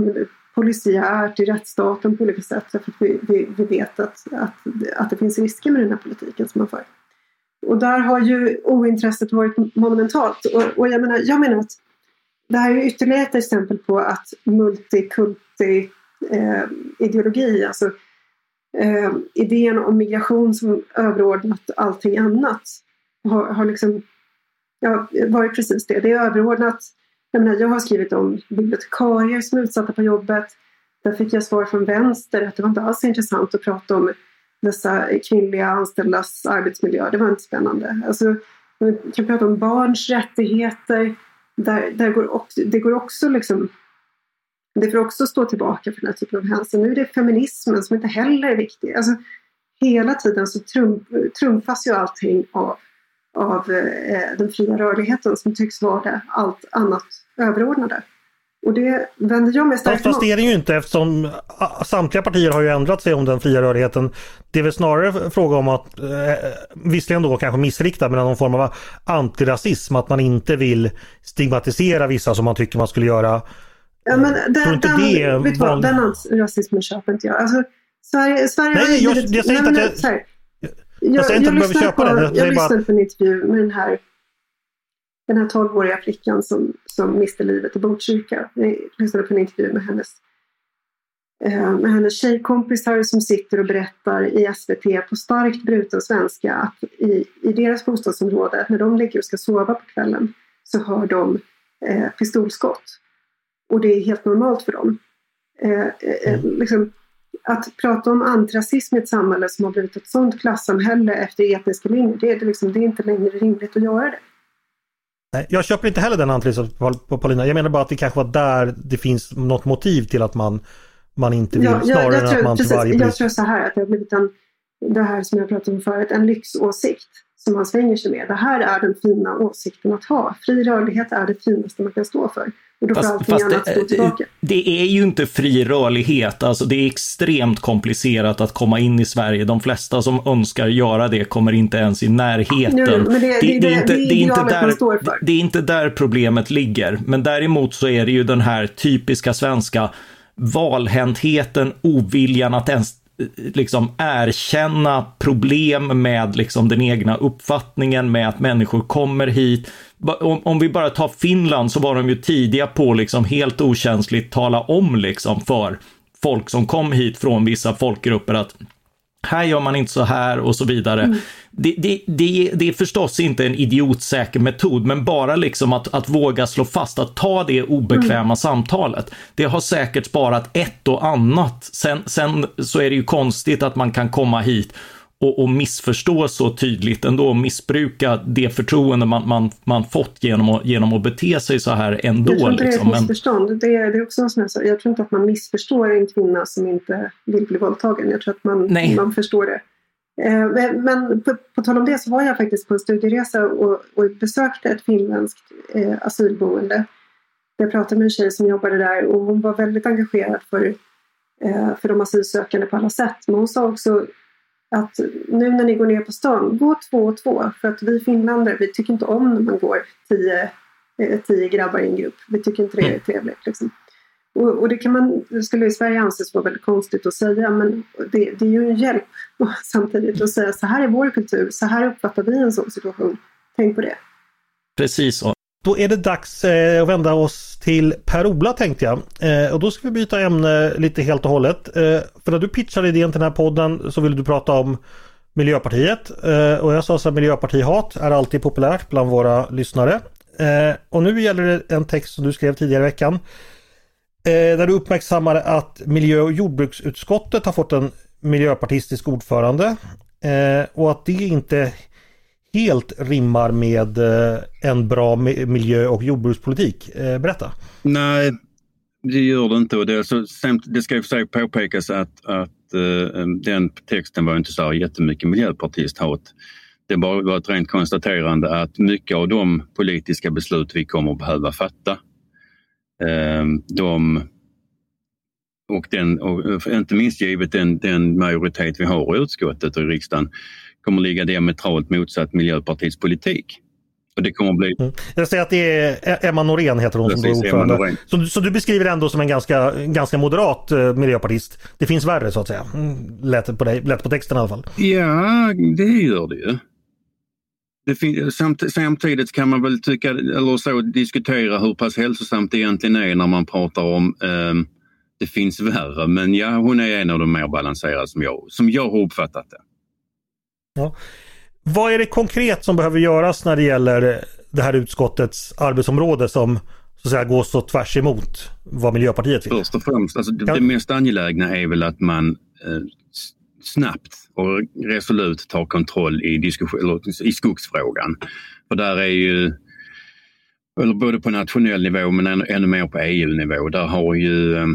polisiärt i rättsstaten på olika sätt. För att vi, vi, vi vet att, att, att det finns risker med den här politiken som man för. Och där har ju ointresset varit monumentalt. Och, och jag, menar, jag menar att det här är ytterligare ett exempel på att multikulti eh, ideologi, alltså eh, idén om migration som överordnat allting annat, har, har liksom ja, varit precis det. Det är överordnat. Jag menar, jag har skrivit om bibliotekarier som är utsatta på jobbet. Där fick jag svar från vänster att det var inte alls intressant att prata om dessa kvinnliga anställdas arbetsmiljö. Det var inte spännande. Alltså, man kan prata om barns rättigheter. Där, där går också, det går också liksom, det får också stå tillbaka för den här typen av hänsyn. Nu är det feminismen som inte heller är viktig. Alltså, hela tiden så trumf, trumfas ju allting av, av eh, den fria rörligheten som tycks vara det allt annat överordnade. Och det vänder jag mig starkt emot. Fast det är det ju inte, eftersom samtliga partier har ju ändrat sig om den fria rörligheten. Det är väl snarare fråga om att, eh, visserligen då kanske missrikta, men någon form av antirasism, att man inte vill stigmatisera vissa som man tycker man skulle göra. Ja, men den, inte den, det vet vad, den rasismen köper inte jag. Alltså, Sverige, Sverige nej, jag, jag säger inte att jag... Jag, jag säger inte att du behöver köpa på, det. Jag, jag lyssnade bara... på en intervju med den här den här tolvåriga flickan som, som miste livet i Botkyrka. Jag lyssnade på en intervju med hennes eh, med hennes tjejkompisar som sitter och berättar i S V T på starkt bruten svenska att i, i deras bostadsområde, när de ligger och ska sova på kvällen, så hör de eh, pistolskott. Och det är helt normalt för dem. Eh, eh, liksom, att prata om antirasism i ett samhälle som har blivit ett sånt klassamhälle efter etniska linjer, det är, liksom, det är inte längre rimligt att göra det. Nej, jag köper inte heller den antirasism på Paulina. Jag menar bara att det kanske var där det finns något motiv till att man, man inte vill, ja, snarare jag, jag tror, än att man precis, till varje pris. Jag tror så här att det har blivit en, det här som jag pratade om förut, en lyxåsikt som man svänger sig med. Det här är den fina åsikten att ha. Fri rörlighet är det finaste man kan stå för. Och då får fast, allting fast annat det, stå tillbaka. Det är ju inte fri rörlighet. Alltså det är extremt komplicerat att komma in i Sverige. De flesta som önskar göra det kommer inte ens i närheten. Nu, men det, det, det, det, är inte, det, är inte där, det är inte där problemet ligger. Men däremot så är det ju den här typiska svenska valhäntheten, oviljan att ens liksom erkänna problem med liksom den egna uppfattningen, med att människor kommer hit. Om, om vi bara tar Finland, så var de ju tidiga på liksom helt okänsligt tala om liksom för folk som kom hit från vissa folkgrupper att här gör man inte så här och så vidare. Mm. Det, det, det, det är förstås inte en idiotsäker metod, men bara liksom att, att våga slå fast, att ta det obekväma mm. samtalet. Det har säkert sparat ett och annat. Sen, sen så är det ju konstigt att man kan komma hit och, och missförstå så tydligt ändå, och missbruka det förtroende man, man, man fått genom att, genom att bete sig så här ändå. Jag tror inte liksom. det är ett missförstånd. Det är, det är också som jag sa, jag tror inte att man missförstår en kvinna som inte vill bli våldtagen. Jag tror att man, man förstår det. Eh, men på, på tal om det så var jag faktiskt på en studieresa och, och besökte ett finländskt eh, asylboende. Jag pratade med en tjej som jobbade där och hon var väldigt engagerad för, eh, för de asylsökande på alla sätt. Men hon sa också att nu när ni går ner på stan, gå två och två. För att vi finländare, vi tycker inte om när man går tio, eh, tio grabbar i en grupp. Vi tycker inte det är trevligt. Liksom. Och, och det kan man, det skulle i Sverige anses vara väldigt konstigt att säga. Men det, det är ju en hjälp samtidigt att säga så här är vår kultur. Så här uppfattar vi en sån situation. Tänk på det. Precis så. Då är det dags eh, att vända oss till Per-Ola, tänkte jag. Eh, och då ska vi byta ämne lite helt och hållet. Eh, för när du pitchade idén till den här podden så ville du prata om Miljöpartiet. Eh, och jag sa så att miljöpartihat är alltid populärt bland våra lyssnare. Eh, och nu gäller det en text som du skrev tidigare i veckan. Eh, där du uppmärksammade att miljö- och jordbruksutskottet har fått en miljöpartistisk ordförande. Eh, och att det inte helt rimmar med en bra miljö- och jordbrukspolitik. Berätta. Nej, det gör det inte. Och det, är så, det ska ju för sig påpekas att, att uh, den texten var inte så jättemycket miljöpartisthat. Det bara var ett rent konstaterande att mycket av de politiska beslut vi kommer att behöva fatta, uh, de och, den, och inte minst givet den, den majoritet vi har i utskottet och i riksdagen, kommer ligga diametralt motsatt Miljöpartiets politik. Och det kommer att bli... Mm. Jag säger att det är Emma Norén heter hon. Precis, som är ordförande. Så, så du beskriver ändå som en ganska, ganska moderat uh, miljöpartist. Det finns värre så att säga. Mm. Lätt på dig, lätt på texten i alla fall. Ja, det gör det ju. Det fin- samt- samtidigt kan man väl tycka, eller så diskutera hur pass hälsosamt det egentligen är när man pratar om um, det finns värre. Men ja, hon är en av de mer balanserade som jag, som jag har uppfattat det. Ja. Vad är det konkret som behöver göras när det gäller det här utskottets arbetsområde som så att säga går så tvärs emot vad Miljöpartiet vill? Först och främst, alltså det, det mest angelägna är väl att man eh, snabbt och resolut tar kontroll i, diskussion, eller, i skogsfrågan. För där är ju, eller både på nationell nivå men ännu, ännu mer på E U-nivå, där har ju eh,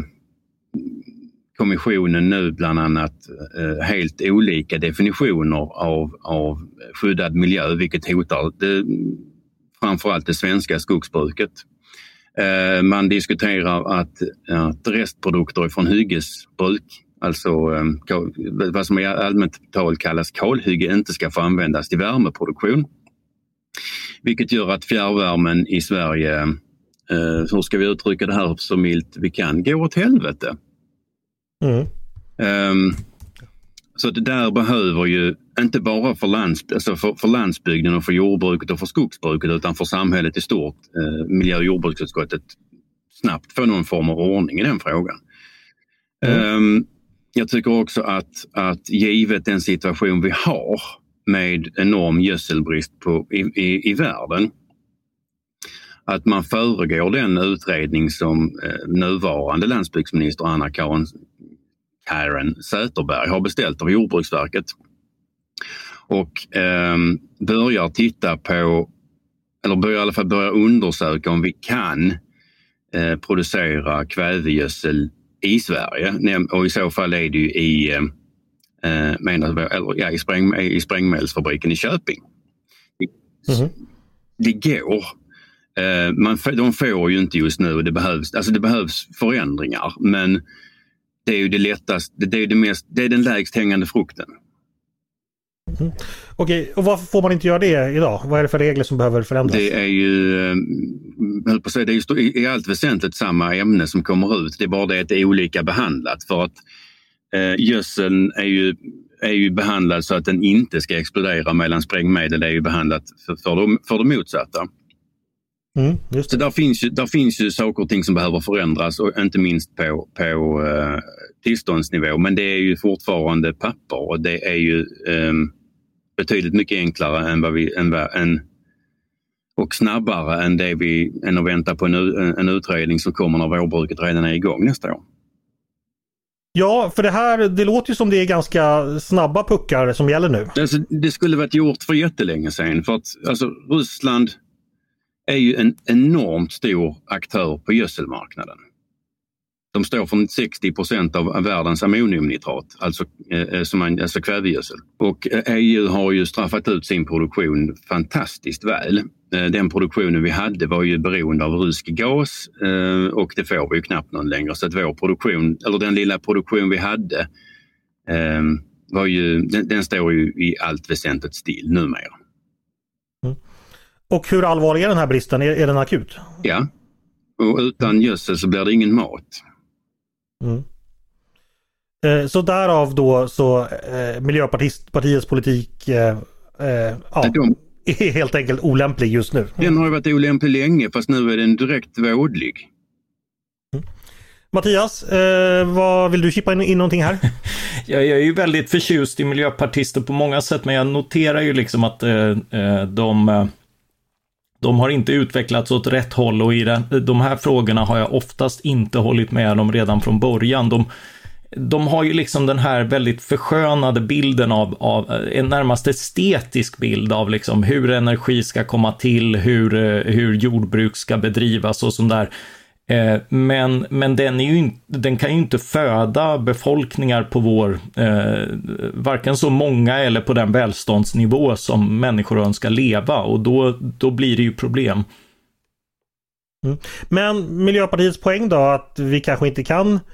kommissionen nu bland annat eh, helt olika definitioner av, av skyddad miljö, vilket hotar det, framförallt det svenska skogsbruket. Eh, man diskuterar att, att restprodukter från hyggesbruk, alltså eh, vad som i allmänt tal kallas kalhygge, inte ska få användas till värmeproduktion. Vilket gör att fjärrvärmen i Sverige, eh, hur ska vi uttrycka det här så milt vi kan, gå åt helvete. Mm. Um, så det där behöver ju inte bara för, lands, alltså för, för landsbygden och för jordbruket och för skogsbruket utan för samhället i stort, uh, miljö- och jordbruksutskottet snabbt få någon form av ordning i den frågan. Mm. Um, jag tycker också att, att givet den situation vi har med enorm gödselbrist på, i, i, i världen, att man föregår den utredning som eh, nuvarande landsbygdsminister Anna-Karin Karen Säterberg har beställt av Jordbruksverket och eh, börjar titta på, eller börjar i alla fall börja undersöka om vi kan eh, producera kvävegödsel i Sverige, och i så fall är det ju i, eh, menar, eller, ja, i, spräng, i sprängmedelsfabriken i Köping. Mm-hmm. Det går. Man, de får ju inte just nu och det behövs, alltså det behövs förändringar, men det är ju det lättaste, det är, det mest, det är den lägst hängande frukten. Mm. Okej, och varför får man inte göra det idag? Vad är det för regler som behöver förändras? Det är ju, höll på att säga, det är ju i allt väsentligt samma ämne som kommer ut, det är bara det att det är olika behandlat, för att eh, gödseln är ju är ju behandlad så att den inte ska explodera, mellan sprängmedel är ju behandlat för, för, de, för det motsatta. Mm, just det. Så där finns, ju, där finns ju saker och ting som behöver förändras, och inte minst på, på uh, tillståndsnivå. Men det är ju fortfarande papper, och det är ju um, betydligt mycket enklare än vad vi, än vad, än, och snabbare än, det vi, än att vänta på en, en utredning som kommer när vårbruket redan är igång nästa år. Ja, för det här, det låter ju som det är ganska snabba puckar som gäller nu. Alltså, det skulle varit gjort för jättelänge sedan, för att alltså, Ryssland är ju en enormt stor aktör på gödselmarknaden. De står för sextio procent av världens ammoniumnitrat, alltså, eh, som man, alltså kvävegödsel. Och E U har ju straffat ut sin produktion fantastiskt väl. Eh, den produktionen vi hade var ju beroende av rysk gas, eh, och det får vi ju knappt någon längre. Så att vår produktion, eller den lilla produktion vi hade, eh, var ju, den, den står ju i allt väsentligt still numera. Mm. Och hur allvarlig är den här bristen? Är, är den akut? Ja, och utan gödsel så blir det ingen mat. Mm. Eh, så därav då så eh, Miljöpartiets politik eh, eh, ja, De, är helt enkelt olämplig just nu. Den har ju varit olämplig länge, fast nu är den direkt vådlig. Mm. Mattias, eh, vad vill du chippa in, in någonting här? Jag är ju väldigt förtjust i miljöpartister på många sätt, men jag noterar ju liksom att eh, de, de har inte utvecklats åt rätt håll, och i den, de här frågorna har jag oftast inte hållit med dem redan från början. De, de har ju liksom den här väldigt förskönade bilden av, av en närmast estetisk bild av liksom hur energi ska komma till, hur, hur jordbruk ska bedrivas och sånt där. Men, men den, är ju inte, den kan ju inte föda befolkningar på vår, eh, varken så många eller på den välståndsnivå som människor önskar leva, och då, då blir det ju problem. Mm. Men Miljöpartiets poäng då, att vi kanske inte kan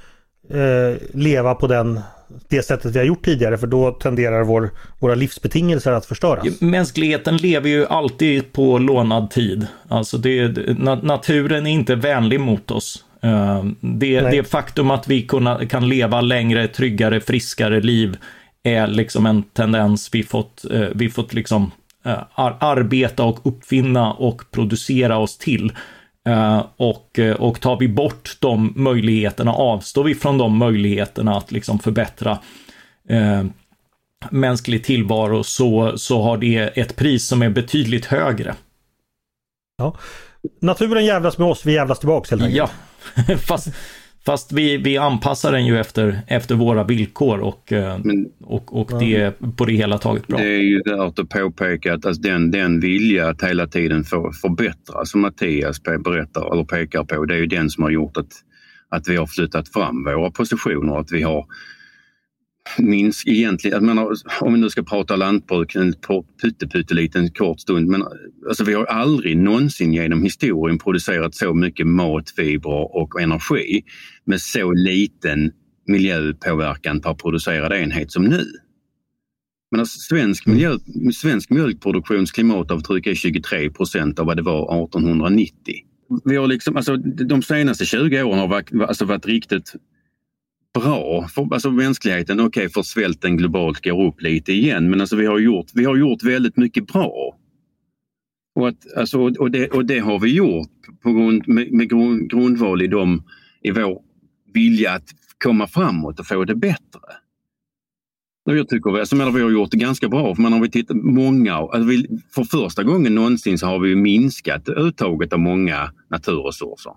eh, leva på den, det sättet vi har gjort tidigare, för då tenderar vår, våra livsbetingelser att förstöras. Mänskligheten lever ju alltid på lånad tid. Alltså det, na- naturen är inte vänlig mot oss. Uh, det, det faktum att vi kunna, kan leva längre, tryggare, friskare liv är liksom en tendens vi fått, uh, vi fått liksom uh, ar- arbeta och uppfinna och producera oss till. Uh, och, och tar vi bort de möjligheterna, avstår vi från de möjligheterna att liksom förbättra uh, mänsklig tillvaro, så, så har det ett pris som är betydligt högre. Ja. Naturen jävlas med oss, vi jävlas tillbaka helt enkelt. Ja, fast, fast vi, vi anpassar den ju efter, efter våra villkor och, Men, och, och det är på det hela taget bra. Det är ju värt att påpeka att alltså den, den vilja att hela tiden för, förbättra, som Mattias berättar eller pekar på, det är ju den som har gjort att, att vi har flyttat fram våra positioner, att vi har minst egentligen, jag menar, om vi nu ska prata lantbruk en pytteliten kort stund, men alltså vi har aldrig någonsin genom historien producerat så mycket mat, fibrer och energi med så liten miljöpåverkan per producerad enhet som nu. Men alltså, svensk, miljö, svensk mjölkproduktions klimatavtryck är tjugotre procent av vad det var arton nittio. Vi har liksom, alltså, de senaste tjugo åren har varit, alltså, varit riktigt bra för alltså mänskligheten. Okej, okay, för svälten globalt går upp lite igen, men alltså vi har gjort, vi har gjort väldigt mycket bra. Och, att, alltså, och, det, och det har vi gjort på grund, med, med grund, grundval i, dem, i vår vilja att komma framåt och få det bättre. Och jag tycker alltså, men vi har gjort det ganska bra, för man har vi tittat många, alltså vi, för första gången någonsin så har vi minskat uttaget av många naturresurser.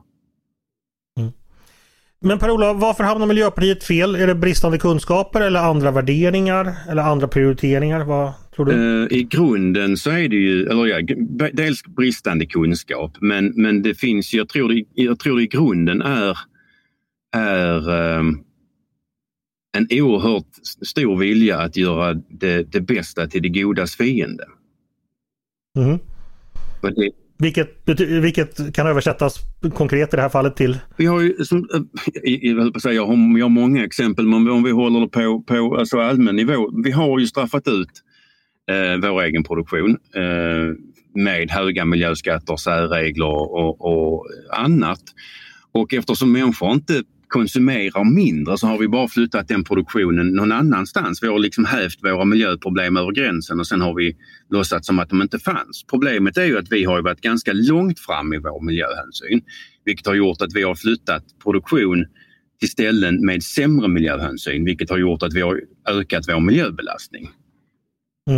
Men Per-Ola, varför hamnar Miljöpartiet fel? Är det bristande kunskaper eller andra värderingar eller andra prioriteringar? Vad tror du? I grunden så är det ju, eller ja, dels bristande kunskap, men, men det finns, jag tror det, jag tror det i grunden är, är um, en oerhört stor vilja att göra det, det bästa till det godas fiende. Mm. Och det, Vilket, vilket kan översättas konkret i det här fallet till? Vi har ju, som, jag, vill säga, jag, har, jag har många exempel, men om vi håller på, på alltså allmän nivå, vi har ju straffat ut eh, vår egen produktion eh, med höga miljöskatter, särregler och, och annat. Och eftersom människor inte konsumerar mindre så har vi bara flyttat den produktionen någon annanstans. Vi har liksom hävt våra miljöproblem över gränsen och sen har vi låtsat som att de inte fanns. Problemet är ju att vi har varit ganska långt fram i vår miljöhänsyn, vilket har gjort att vi har flyttat produktion till ställen med sämre miljöhänsyn, vilket har gjort att vi har ökat vår miljöbelastning. Mm.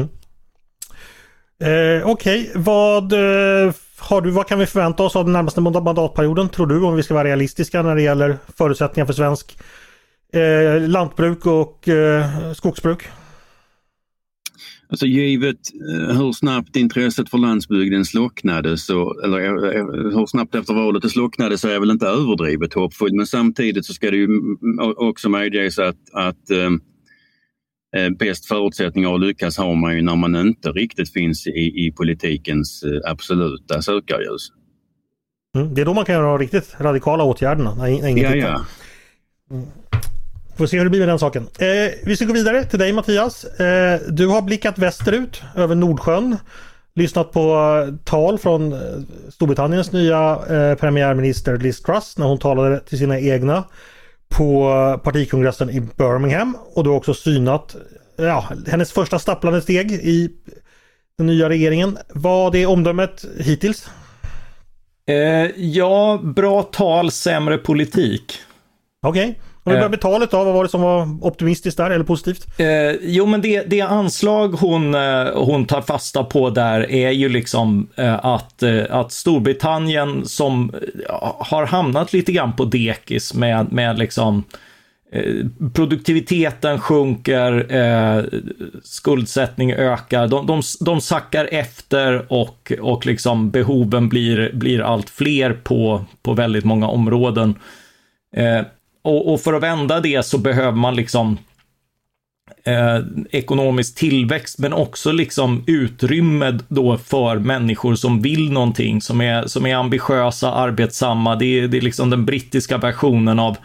Eh, Okej, okay. vad, eh, har du, vad kan vi förvänta oss av den närmaste mandatperioden, tror du, om vi ska vara realistiska när det gäller förutsättningar för svensk eh, lantbruk och eh, skogsbruk? Alltså givet eh, hur snabbt intresset för landsbygden slocknade, så, eller eh, hur snabbt efter valet det slocknade, så är jag väl inte överdrivet hoppfull, men samtidigt så ska det ju också medges att, att eh, bäst förutsättningar att lyckas har man ju när man inte riktigt finns i, i politikens absoluta sökarljus. Mm, det är då man kan göra de riktigt radikala åtgärderna. Nej, nej, ja, ja. Mm. Får se hur det blir med den saken. Eh, vi ska gå vidare till dig, Mattias. Eh, du har blickat västerut över Nordsjön. Lyssnat på tal från Storbritanniens nya eh, premiärminister Liz Truss när hon talade till sina egna på partikongressen i Birmingham, och du har också synat ja, hennes första stapplande steg i den nya regeringen. Vad är omdömet hittills? Eh, ja, bra tal, sämre politik. Okej. Okay. Om vi börjar med talet då, vad var det som var optimistiskt där eller positivt? Eh, jo, men det, det anslag hon, hon tar fasta på där är ju liksom eh, att, eh, att Storbritannien, som har hamnat lite grann på dekis med, med liksom eh, produktiviteten sjunker, eh, skuldsättning ökar, de, de, de sackar efter och, och liksom behoven blir, blir allt fler på, på väldigt många områden. Eh, Och, och för att vända det så behöver man liksom eh, ekonomisk tillväxt, men också liksom utrymme då för människor som vill någonting, som är, som är ambitiösa, arbetsamma. Det är, det är liksom den brittiska versionen av,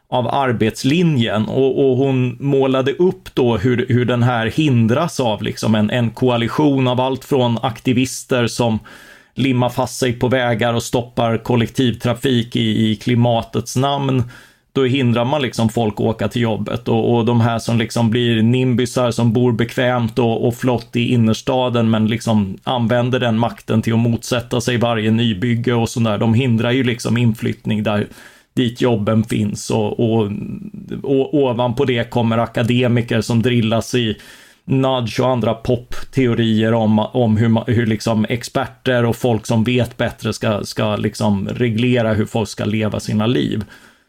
av arbetslinjen, och, och hon målade upp då hur, hur den här hindras av liksom en, en koalition av allt från aktivister som limmar fast sig på vägar och stoppar kollektivtrafik i, i klimatets namn. Då hindrar man liksom folk att åka till jobbet, och, och de här som liksom blir nimbysar som bor bekvämt och, och flott i innerstaden men liksom använder den makten till att motsätta sig varje nybygge och sådär. De hindrar ju liksom inflyttning där dit jobben finns, och, och, och ovanpå det kommer akademiker som drillas i nudge och andra popteorier om, om hur, hur liksom experter och folk som vet bättre ska, ska liksom reglera hur folk ska leva sina liv.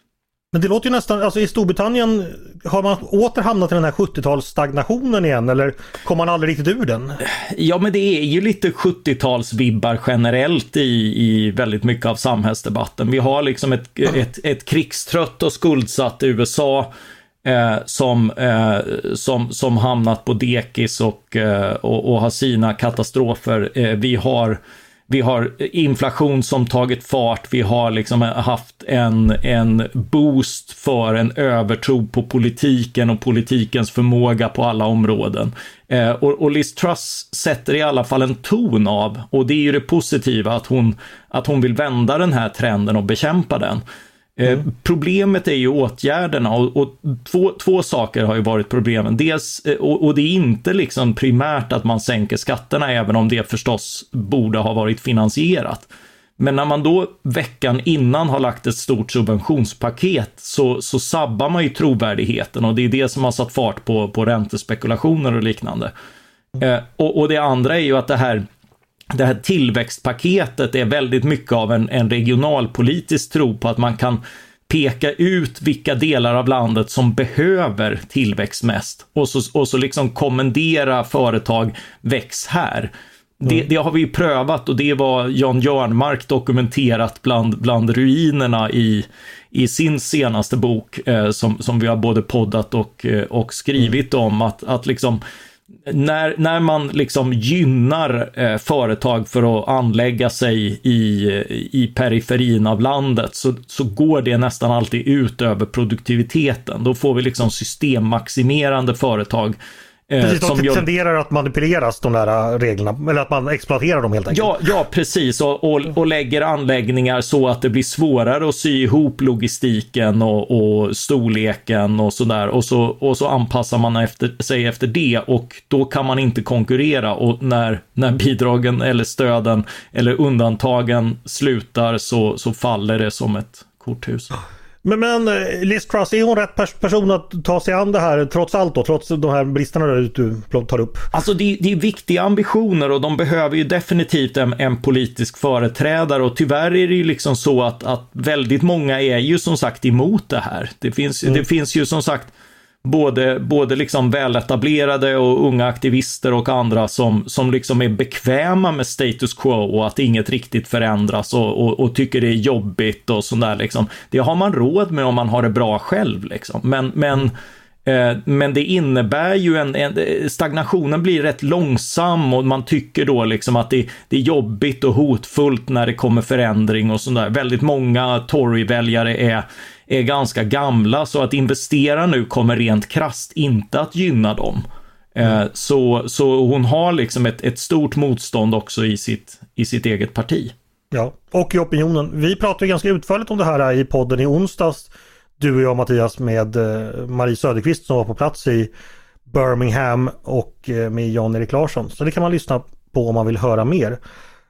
Men det låter ju nästan, alltså i Storbritannien har man åter hamnat i den här sjuttiotalsstagnationen igen, eller kommer man aldrig riktigt ur den? Ja, men det är ju lite sjuttiotalsvibbar generellt i, i väldigt mycket av samhällsdebatten. Vi har liksom ett, mm. ett, ett krigstrött och skuldsatt U S A eh, som, eh, som, som hamnat på dekis och, eh, och, och har sina katastrofer. Eh, vi har Vi har inflation som tagit fart. Vi har liksom haft en, en boost för en övertro på politiken och politikens förmåga på alla områden. Eh, och, och Liz Truss sätter i alla fall en ton av, och det är ju det positiva, att hon, att hon vill vända den här trenden och bekämpa den. Mm. Problemet är ju åtgärderna, och, och två, två saker har ju varit problemen. Dels, och, och det är inte liksom primärt att man sänker skatterna, även om det förstås borde ha varit finansierat. Men när man då veckan innan har lagt ett stort subventionspaket, så, så sabbar man ju trovärdigheten, och det är det som har satt fart på, på räntespekulationer och liknande. Mm. Eh, och, och det andra är ju att det här Det här tillväxtpaketet är väldigt mycket av en, en regionalpolitisk tro på att man kan peka ut vilka delar av landet som behöver tillväxt mest, och så, och så liksom kommendera företag väx här. Mm. Det, det har vi ju prövat, och det var Jan Jörnmark dokumenterat bland, bland ruinerna i, i sin senaste bok eh, som, som vi har både poddat och, och skrivit mm. om, att, att liksom När, när man liksom gynnar eh, företag för att anlägga sig i, i periferin av landet, så, så går det nästan alltid ut över produktiviteten. Då får vi liksom systemmaximerande företag. Eh, precis, de som gör... tenderar att manipuleras, de där reglerna, eller att man exploaterar dem helt enkelt. Ja, ja precis, och, och, och lägger anläggningar så att det blir svårare att sy ihop logistiken och, och storleken och sådär, och så, och så anpassar man efter, sig efter det, och då kan man inte konkurrera, och när, när bidragen eller stöden eller undantagen slutar, så, så faller det som ett korthus. Men, men Liz Truss, är hon rätt pers- person att ta sig an det här trots allt då, trots de här bristerna du tar upp? Alltså det, det är viktiga ambitioner, och de behöver ju definitivt en, en politisk företrädare, och tyvärr är det ju liksom så att, att väldigt många är ju som sagt emot det här. Det finns, mm. det finns ju som sagt både, både liksom väletablerade och unga aktivister och andra som, som liksom är bekväma med status quo och att inget riktigt förändras, och, och, och tycker det är jobbigt och sådär liksom. Det har man råd med om man har det bra själv liksom. Men, men, eh, men det innebär ju en, en stagnationen blir rätt långsam, och man tycker då liksom att det, det är jobbigt och hotfullt när det kommer förändring och sådär. Väldigt många Tory-väljare är är ganska gamla, så att investera nu kommer rent krasst inte att gynna dem. Mm. Eh, så, så hon har liksom ett, ett stort motstånd också i sitt, i sitt eget parti. Ja, och i opinionen. Vi pratade ganska utförligt om det här i podden i onsdags, du och jag Mattias, med Marie Söderqvist som var på plats i Birmingham, och med Jan-Erik Larsson. Så det kan man lyssna på om man vill höra mer.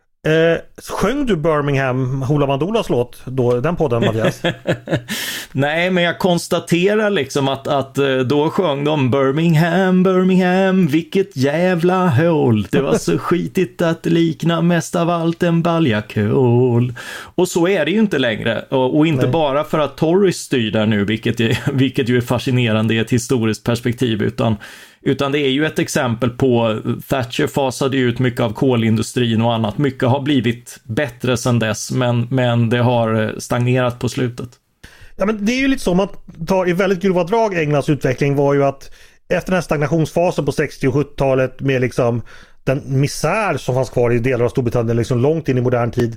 Eh, sjöng du Birmingham Hoola Mandolas låt då, den podden, Mattias? Nej, men jag konstaterar liksom att, att då sjöng de Birmingham, Birmingham, vilket jävla hål. Det var så skitigt att det liknar mest av allt en baljakål. Och så är det ju inte längre. Och, och inte Nej. bara för att Tories styr där nu, vilket, är, vilket ju är fascinerande i ett historiskt perspektiv, utan Utan det är ju ett exempel på Thatcher fasade ut mycket av kolindustrin och annat. Mycket har blivit bättre sedan dess, men, men det har stagnerat på slutet. Ja, men det är ju lite så, man tar i väldigt grova drag. Englands utveckling var ju att efter den här stagnationsfasen på sextio- och sjuttiotalet med liksom den misär som fanns kvar i delar av Storbritannien liksom långt in i modern tid,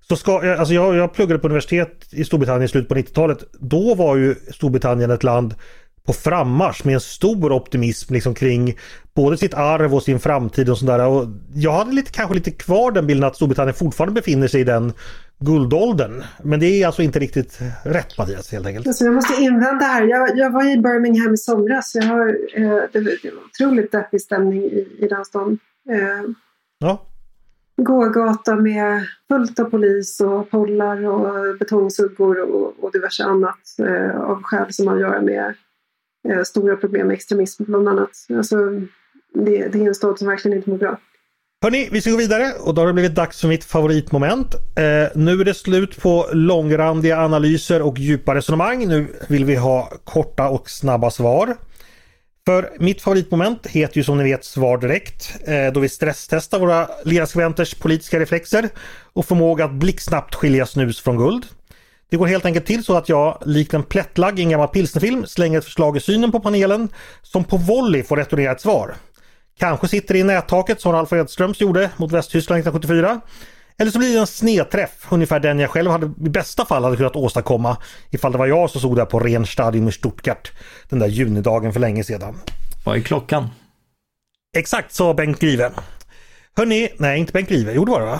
Så ska, alltså jag, jag pluggade på universitet i Storbritannien i slutet på nittiotalet. Då var ju Storbritannien ett land på frammarsch med en stor optimism liksom kring både sitt arv och sin framtid och sådär. Och jag hade lite, kanske lite kvar den bilden att Storbritannien fortfarande befinner sig i den guldåldern. Men det är alltså inte riktigt rätt, Mattias, helt enkelt. Alltså jag måste invända här. Jag, jag var i Birmingham i somras. Jag har, eh, det var otroligt deppig stämning i, i den stan. Eh, ja. Gågata med fullt av polis och pollar och betongsuggor och, och diverse annat eh, av skäl som man gör med eh, stora problem med extremism bland annat. Alltså, det, det är en stad som verkligen inte mår bra. Hörrni, vi ska gå vidare och då har det blivit dags för mitt favoritmoment. Eh, nu är det slut på långrandiga analyser och djupa resonemang. Nu vill vi ha korta och snabba svar. För mitt favoritmoment heter ju som ni vet Svar direkt, eh, då vi stresstestar våra ledarskribenters politiska reflexer och förmåga att blixtsnabbt skilja snus från guld. Det går helt enkelt till så att jag, likt en plättlagg i en gammal pilsnerfilm, slänger ett förslag i synen på panelen som på volley får returnera ett svar. Kanske sitter det i nättaket som Ralf Edströms gjorde mot Västtyskland nittonhundrasjuttiofyra. Eller så blir det en snedträff, ungefär den jag själv hade i bästa fall hade kunnat åstadkomma ifall det var jag som stod där på Rennstadion i Stuttgart den där junidagen för länge sedan. Vad är klockan? Exakt, sa Bengt Grive. Hörrni, nej inte Bengt Grive, jo det var det va?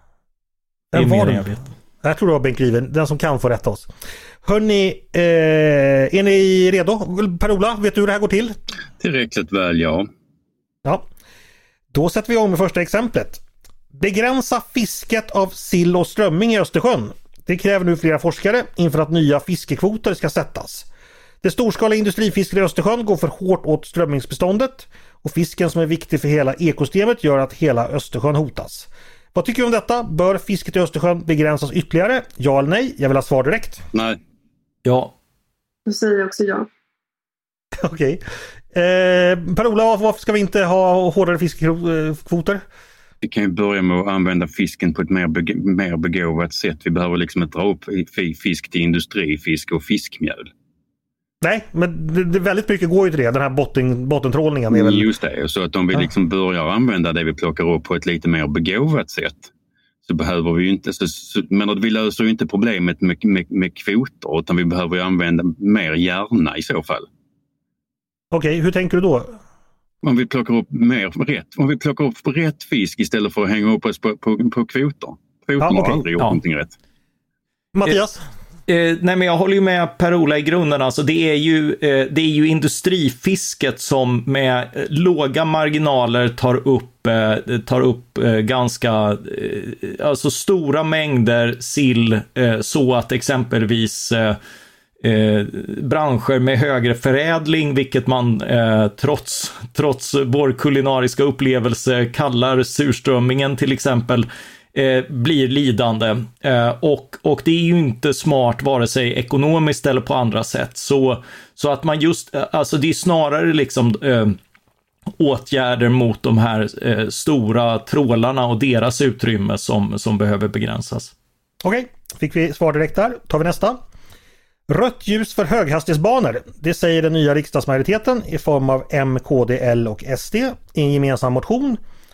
Den var mer det. jag vet. Jag tror det var Bengt Grive, den som kan få rätta oss. Hörrni, eh, är ni redo? Per-Ola, vet du hur det här går till? Tillräckligt väl, ja. Ja, då sätter vi igång med första exemplet. Begränsa fisket av sill och strömming i Östersjön. Det kräver nu flera forskare inför att nya fiskekvoter ska sättas. Det storskaliga industrifisket i Östersjön går för hårt åt strömmingsbeståndet och fisken som är viktig för hela ekosystemet gör att hela Östersjön hotas. Vad tycker du om detta? Bör fisket i Östersjön begränsas ytterligare? Ja eller nej? Jag vill ha svar direkt. Nej. Ja. Då säger jag också ja. Okej. Eh, Per-Ola, varför ska vi inte ha hårdare fiskekvoter? Vi kan ju börja med att använda fisken på ett mer, beg- mer begåvat sätt. Vi behöver liksom inte dra upp fisk till industrifisk och fiskmjöl. Nej, men det, det väldigt mycket går ju till det. Den här botten, bottentrålningen är väl... Just det, så att om vi liksom börjar använda det vi plockar upp på ett lite mer begåvat sätt så behöver vi ju inte... Så, så, men vi löser ju inte problemet med, med, med kvoter utan vi behöver ju använda mer hjärna i så fall. Okej, okay, hur tänker du då? Om vi plockar upp mer rätt, om vi plockar upp rätt fisk istället för att hänga upp oss på, på, på kvoter. Kvoterna ja, okay. har aldrig gjort ja. någonting rätt. Mattias? Eh, eh, nej men jag håller ju med Per-Ola i grunden. Alltså, det, är ju, eh, det är ju industrifisket som med eh, låga marginaler tar upp, eh, tar upp eh, ganska eh, alltså stora mängder sill eh, så att exempelvis eh, Eh, branscher med högre förädling, vilket man eh, trots, trots vår kulinariska upplevelse kallar surströmmingen till exempel, eh, blir lidande. Eh, och, och det är ju inte smart vare sig ekonomiskt eller på andra sätt. Så, så att man just, alltså det är snarare liksom eh, åtgärder mot de här eh, stora trålarna och deras utrymme som, som behöver begränsas. Okej, okay. Fick vi svar direkt där. Tar vi nästa. Rött ljus för höghastighetsbanor. Det säger den nya riksdagsmajoriteten i form av M, K D, L och S D i en gemensam motion.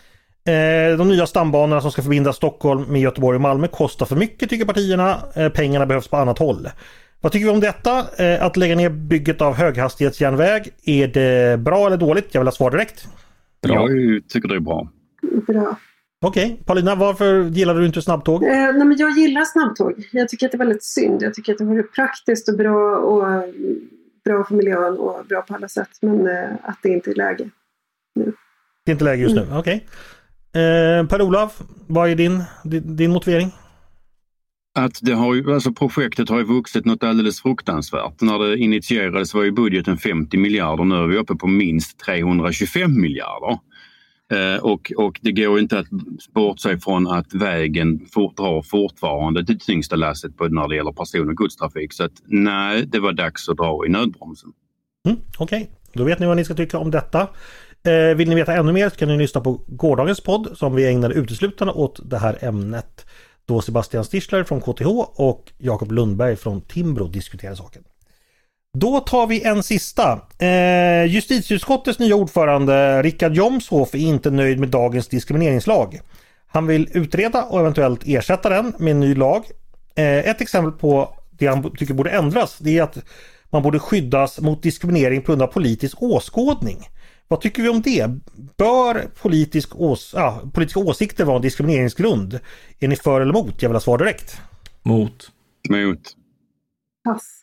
Eh, de nya stambanorna som ska förbinda Stockholm med Göteborg och Malmö kostar för mycket, tycker partierna. Eh, pengarna behövs på annat håll. Vad tycker vi om detta? Eh, att lägga ner bygget av höghastighetsjärnväg. Är det bra eller dåligt? Jag vill ha svar direkt. Bra. Jag tycker det är bra. Bra. Okej, okay. Paulina, varför gillar du inte snabbtåg? Eh, nej, men jag gillar snabbtåg. Jag tycker att det är väldigt synd. Jag tycker att det vore praktiskt och bra och bra för miljön och bra på alla sätt. Men eh, att det inte är läge nu. Det är inte läge just nu, mm. okej. Okay. Eh, Per-Olof, vad är din, din, din motivering? Att det har ju, alltså projektet har ju vuxit något alldeles fruktansvärt. När det initierades var ju budgeten femtio miljarder. Nu är vi uppe på minst trehundratjugofem miljarder. Eh, och, och det går inte att bortse från att vägen fort, drar fortfarande det tyngsta lasset på när det gäller person- och godstrafik. Så att nej, det var dags att dra i nödbromsen. Mm, Okej, okay. Då vet ni vad ni ska tycka om detta. Eh, vill ni veta ännu mer så kan ni lyssna på gårdagens podd som vi ägnade uteslutande åt det här ämnet. Då Sebastian Stichler från K T H och Jakob Lundberg från Timbro diskuterar saken. Då tar vi en sista. Eh, justitieutskottets nya ordförande Richard Jomshof är inte nöjd med dagens diskrimineringslag. Han vill utreda och eventuellt ersätta den med en ny lag. Eh, ett exempel på det han tycker borde ändras, det är att man borde skyddas mot diskriminering på grund av politisk åskådning. Vad tycker vi om det? Bör politisk ås- ja, politiska åsikter vara en diskrimineringsgrund? Är ni för eller emot? Jag vill ha svar direkt. Mot. Mot. Pass.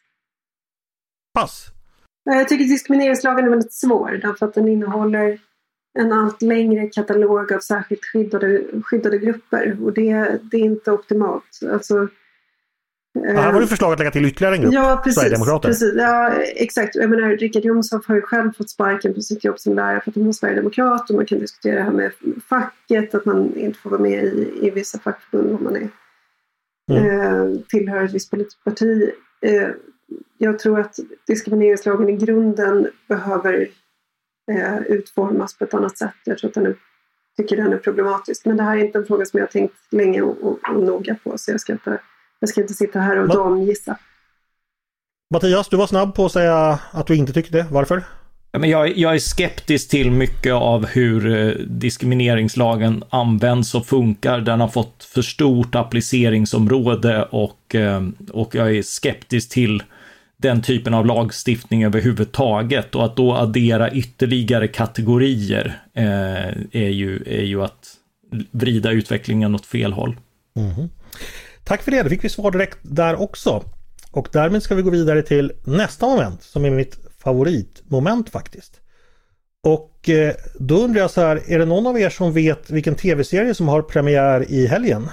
Pass. Jag tycker diskrimineringslagen är väldigt svår därför att den innehåller en allt längre katalog av särskilt skyddade, skyddade grupper och det, det är inte optimalt. Alltså, ja, här var det förslag att lägga till ytterligare en grupp. Ja, precis. precis. Ja, exakt. Jag menar, Richard Jomshof har ju själv fått sparken på sitt jobb som lärare för att han är sverigedemokrat och man kan diskutera det här med facket, att man inte får vara med i, i vissa fackförbund om man är, mm. eh, tillhör ett visst politiskt parti. Eh, jag tror att diskrimineringslagen i grunden behöver eh, utformas på ett annat sätt. Jag tror att den är, tycker den är problematisk. Men det här är inte en fråga som jag har tänkt länge och, och, och noga på, så jag ska inte Jag ska inte sitta här och Ma- damgissa. Mattias, du var snabb på att säga att du inte tyckte det. Varför? Ja, men jag, jag är skeptisk till mycket av hur eh, diskrimineringslagen används och funkar. Den har fått för stort appliceringsområde och, eh, och jag är skeptisk till den typen av lagstiftning överhuvudtaget. Och att då addera ytterligare kategorier eh, är, ju, är ju att vrida utvecklingen åt fel håll. Mm. Tack för det, då fick vi svar direkt där också. Och därmed ska vi gå vidare till nästa moment som är mitt favoritmoment faktiskt. Och eh, då undrar jag så här, är det någon av er som vet vilken tv-serie som har premiär i helgen?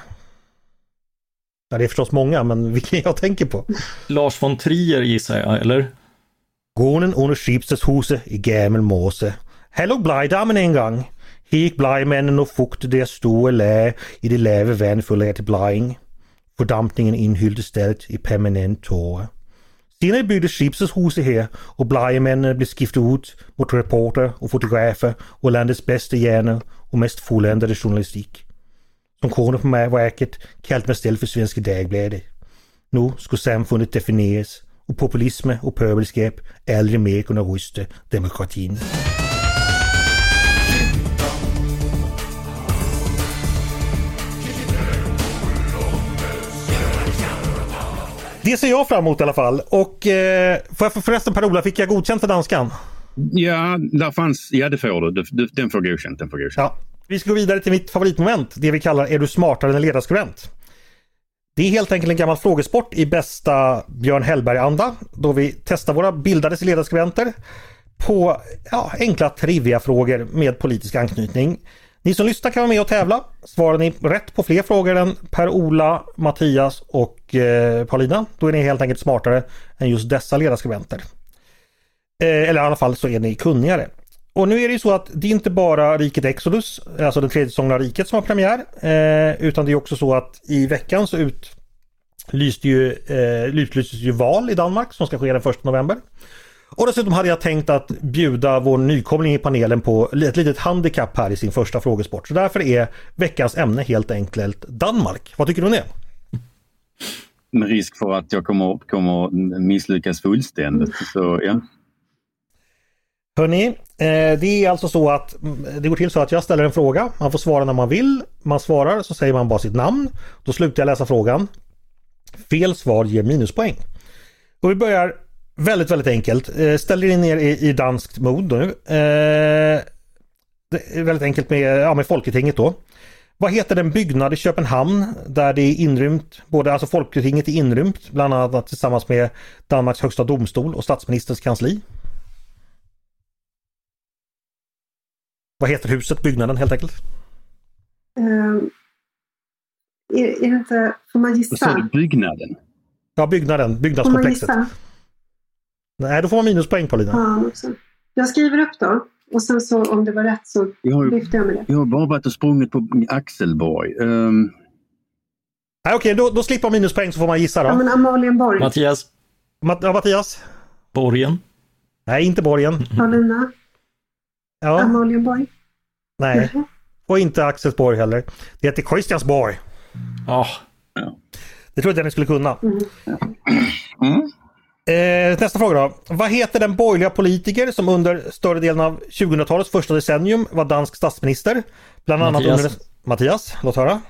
Ja, det är förstås många, men vilken jag tänker på. Lars von Trier gissar jag, eller? Gånen under skipshuset i gammal måse. Hello blejdamen en gång. Hik blejmännen och fukt deras stora lä i det lave värnfulla till blejing. Fordampningen inhyllde stället i permanent tåre. Senare byggdes skipshuset här och blejmännen blev skiftet ut mot reporter och fotografer och landets bästa hjärnor och mest fulländade journalistik. Som kone på mig var äket kallt mig ställt för Svenska Dagbladet. Nu skulle samfundet definieras och populism och pöbelskap aldrig mer kunna rysta demokratin. Det ser jag fram emot i alla fall. Och eh, får jag förresten, Per-Ola, fick jag godkänt för danskan? Ja, där fanns, ja det får du. Den får godkänt, den får godkänt. Ja. Vi ska gå vidare till mitt favoritmoment, det vi kallar Är du smartare än en ledarskribent? Det är helt enkelt en gammal frågesport i bästa Björn Hellberg-anda, då vi testar våra bildade ledarskribenter på ja, enkla trivia-frågor med politisk anknytning. Ni som lyssnar kan vara med och tävla. Svarar ni rätt på fler frågor än Per-Ola, Mattias och eh, Paulina, då är ni helt enkelt smartare än just dessa ledarskribenter. Eh, eller i alla fall så är ni kunnigare. Och nu är det ju så att det är inte bara Riket Exodus, alltså den tredje säsongen av Riket, som har premiär, eh, utan det är också så att i veckan så utlyste ju, eh, utlystes ju val i Danmark som ska ske den första november. Och dessutom hade jag tänkt att bjuda vår nykomling i panelen på ett litet handikapp här i sin första frågesport. Så därför är veckans ämne helt enkelt Danmark. Vad tycker du om det? Med risk för att jag kommer, kommer misslyckas fullständigt. Så, ja. Hörrni, det är alltså så att det går till så att jag ställer en fråga. Man får svara när man vill. Man svarar så säger man bara sitt namn. Då slutar jag läsa frågan. Fel svar ger minuspoäng. Och vi börjar väldigt, väldigt enkelt. Ställ er ner i, i danskt mod nu. Det är väldigt enkelt med, ja, med Folketinget då. Vad heter den byggnad i Köpenhamn där det är inrymt, både alltså Folketinget är inrymt, bland annat tillsammans med Danmarks högsta domstol och statsministerns kansli? Vad heter huset, byggnaden helt enkelt? Um, är, är det inte, får man gissa? Vad sa du, byggnaden? Ja, byggnaden, byggnadskomplexet. Får man gissa? Nej, då får man minuspoäng, Paulina. Ja, också. Jag skriver upp då. Och sen så om det var rätt så jag, lyfter jag med det. Jag har bara varit och sprungit på Axelborg. Um... Nej, okej, då, då slipper man minuspoäng så får man gissa då. Ja, men Amalienborg. Mattias. Mat- ja, Mattias. Borgen. Nej, inte Borgen. Paulina. Ja. Amalienborg. Nej. Mm-hmm. Och inte Axelsborg heller. Det heter Christiansborg. Oh. Det tror jag att ni skulle kunna. Mm. Mm. Eh, nästa fråga då. Vad heter den borgerliga politiker som under större delen av tjugohundratalets första decennium var dansk statsminister? Bland annat Mattias. under... Mattias, låt höra.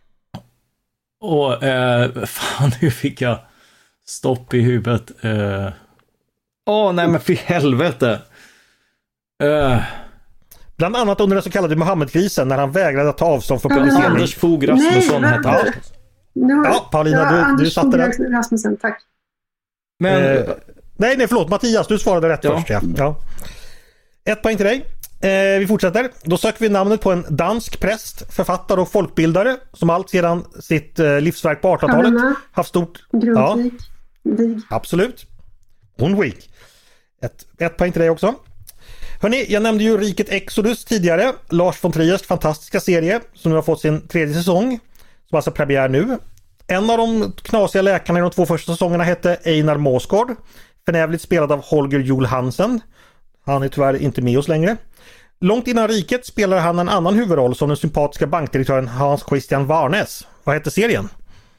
Och eh, fan, nu fick jag stopp i huvudet. Åh, eh. oh, nej men för helvete. Uh. Bland annat under den så kallade Mohammed-krisen när han vägrade att ta avstånd från Ja, publicering. Anders Fogh Rasmussen Nej, hette han. Nu har- Ja, Paulina, Ja, du, du Anders satte den. Fogh Rasmussen, tack. Men Eh, nej, nej, förlåt. Mattias, du svarade rätt Ja. först. Ja. Ja. Ett poäng till dig. Eh, vi fortsätter. Då söker vi namnet på en dansk präst, författare och folkbildare som allt sedan sitt eh, livsverk på artonhundratalet Paulina. haft stort... Ja, Grundtvig. Dig. absolut. Undvik. Ett, ett poäng till dig också. Hörrni, jag nämnde ju Riket Exodus tidigare. Lars von Triers fantastiska serie som nu har fått sin tredje säsong. Som alltså premiär nu. En av de knasiga läkarna i de två första säsongerna hette Einar Måsgård. Förnävligt spelad av Holger Juhl Hansen. Han är tyvärr inte med oss längre. Långt innan Riket spelar han en annan huvudroll som den sympatiska bankdirektören Hans Christian Warnes. Vad heter serien?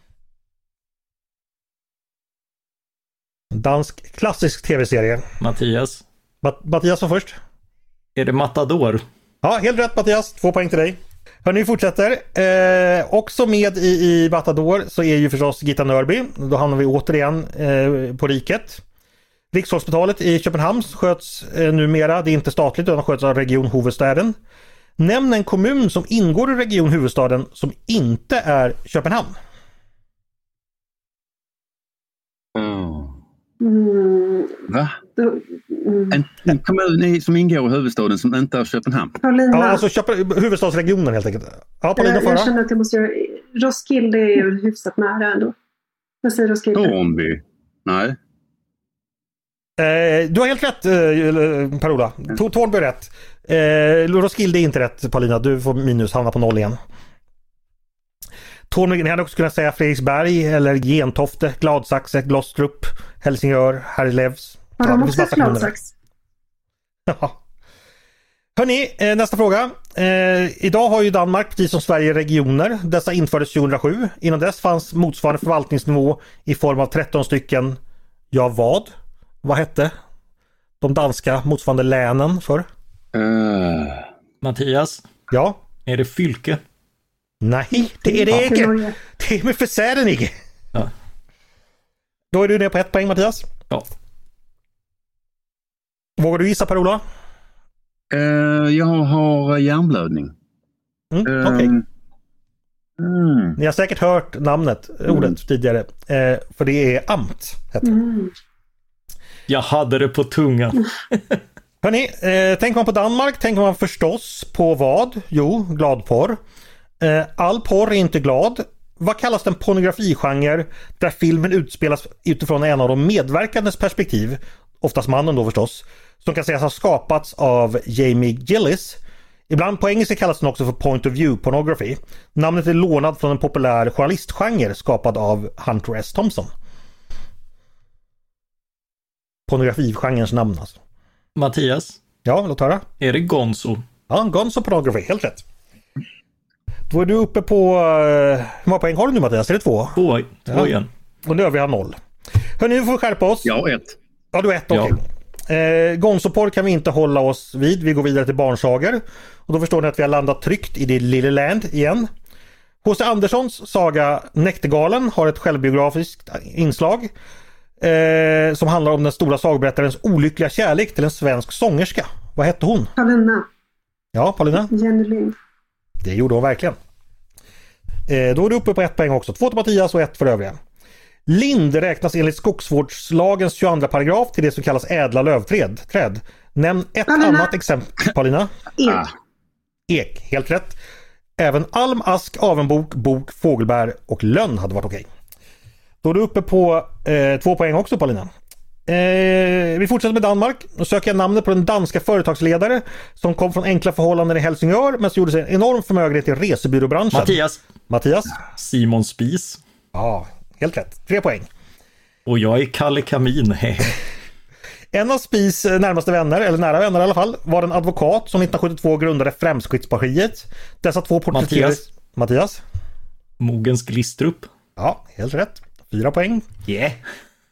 En dansk klassisk tv-serie. Mattias, Mat- Mattias var först. är det Matador? Ja, helt rätt Mattias. Två poäng till dig. Hörrni, vi fortsätter. Eh, också med i, i Matador så är ju förstås Gita Nörby. Då hamnar vi återigen eh, på Riket. Rikshospitalet i Köpenhamn sköts eh, numera, det är inte statligt utan sköts av Region Huvudstaden. Nämn en kommun som ingår i Region Huvudstaden som inte är Köpenhamn. Oh. Mm, Va? då, mm. En, en kommun i- som ingår i huvudstaden som inte är Köpenhamn? Paulina. Ja, alltså Köpen- huvudstadsregionen helt enkelt. Ja, Paulina jag, jag förra. känner att jag måste göra... Roskilde är ju hyfsat nära ändå. Jag säger Roskilde. Tornby? Nej. Eh, du har helt rätt eh, Per-Ola. Tor- Tornby är rätt. Eh, Roskilde är inte rätt Paulina. Du får minus, hamna på noll igen. Tornby, ni hade också kunnat säga Fredriksberg eller Gentofte, Gladsaxe, Glostrup, Helsingör, Herlevs. Har Ja, de det finns också massa kommuner. Gladsax? Ja. Hörrni, eh, nästa fråga. Eh, idag har ju Danmark, precis som Sverige, regioner. Dessa infördes tjugohundrasju. Innan dess fanns motsvarande förvaltningsnivå i form av tretton stycken, ja vad? Vad hette de danska motsvarande länen för? Uh, Mattias, Ja? är det fylke? Nej, det är det Ja. inte. Norge. Det är med försäden inte. Ja. Då är du ner på ett poäng Mattias. Ja. Vågar du gissa Per-Ola? uh, jag har hjärnblödning. Mm, Uh, Okej. mm. Ni har säkert hört namnet, ordet tidigare. Eh, för det är amt. Heter det. Mm. Jag hade det på tungan. Hörrni, eh, tänker man på Danmark tänker man förstås på vad? Jo, gladporr. Eh, all porr är inte glad. Vad kallas den pornografigenre där filmen utspelas utifrån en av de medverkandes perspektiv? Oftast mannen då förstås. Som kan sägas ha skapats av Jamie Gillis. Ibland på engelska kallas den också för point of view pornography. Namnet är lånad från en populär journalistgenre skapad av Hunter S. Thompson. Pornografigenrens namn alltså. Mattias, Ja, låt höra. är det Gonzo? Ja, Gonzo Pornography, helt rätt. Då är du uppe på... Uh, hur många poäng har du nu Mattias? Är det två? Två, två Ja. igen. Och nu har vi noll. Hörrni, nu får vi skärpa oss. Ja, ett. Ja, du är ett, Ja. okej. Eh, Gonzoporr kan vi inte hålla oss vid. Vi går vidare till barnsager. Och då förstår ni att vi har landat tryggt i det Lille Land igen. H C Anderssons saga Näktergalen har ett självbiografiskt inslag. Eh, som handlar om den stora sagoberättarens olyckliga kärlek till en svensk sångerska. Vad hette hon? Paulina. Ja, Paulina? Jenny Lind. Det gjorde hon verkligen. Eh, då är du uppe på ett poäng också. Två till Mattias och ett för övriga. Lind räknas enligt skogsvårdslagens tjugoandra paragraf till det som kallas ädla lövträd. Träd. Nämn ett Paulina. annat exempel. Paulina? Ek. Ah. Ek, helt rätt. Även alm, ask, avenbok, bok, fågelbär och lönn hade varit okej. Då är du uppe på eh, två poäng också Paulina. Eh, vi fortsätter med Danmark. Nu söker jag namnet på den danska företagsledare som kom från enkla förhållanden i Helsingör men så gjorde sig en enorm förmögenhet i resebyråbranschen. Mattias, Mattias? Simon Spies. Ja, helt rätt. Tre poäng. Och jag är Kalle Kamin. En av Spies närmaste vänner, eller nära vänner i alla fall, var en advokat som nittonhundrasjuttiotvå grundade Fremskrittspartiet. Dessa två porträtterades... Mattias. Mattias? Mogens Glistrup. Ja, helt rätt. Fyra poäng. Yeah.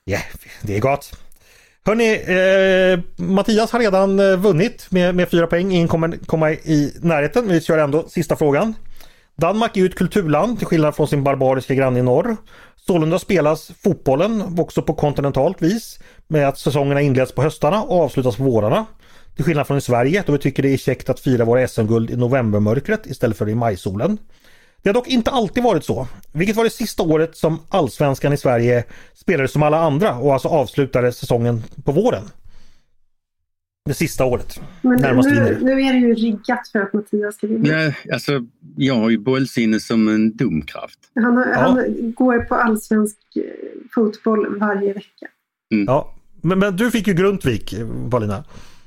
Ja, yeah, det är gott. Hörrni, eh, Mattias har redan eh, vunnit med, med fyra poäng. Ingen kommer komma i närheten. Vi kör ändå sista frågan. Danmark är ju ett kulturland till skillnad från sin barbariska granne i norr. Sålunda spelas fotbollen också på kontinentalt vis med att säsongerna inleds på höstarna och avslutas på vårarna. Till skillnad från i Sverige då vi tycker det är käckt att fira våra S M-guld i novembermörkret istället för i majsolen. Det har dock inte alltid varit så. Vilket var det sista året som allsvenskan i Sverige spelade som alla andra och alltså avslutade säsongen på våren. Det sista året. Men nu, nu är det ju riggat för att Mattias ska vinna. Ja, alltså, jag har ju bollsinne som en domkraft. Han, har, ja. han går på allsvensk fotboll varje vecka. Mm. Ja, men, men du fick ju Grundtvig, Paulina.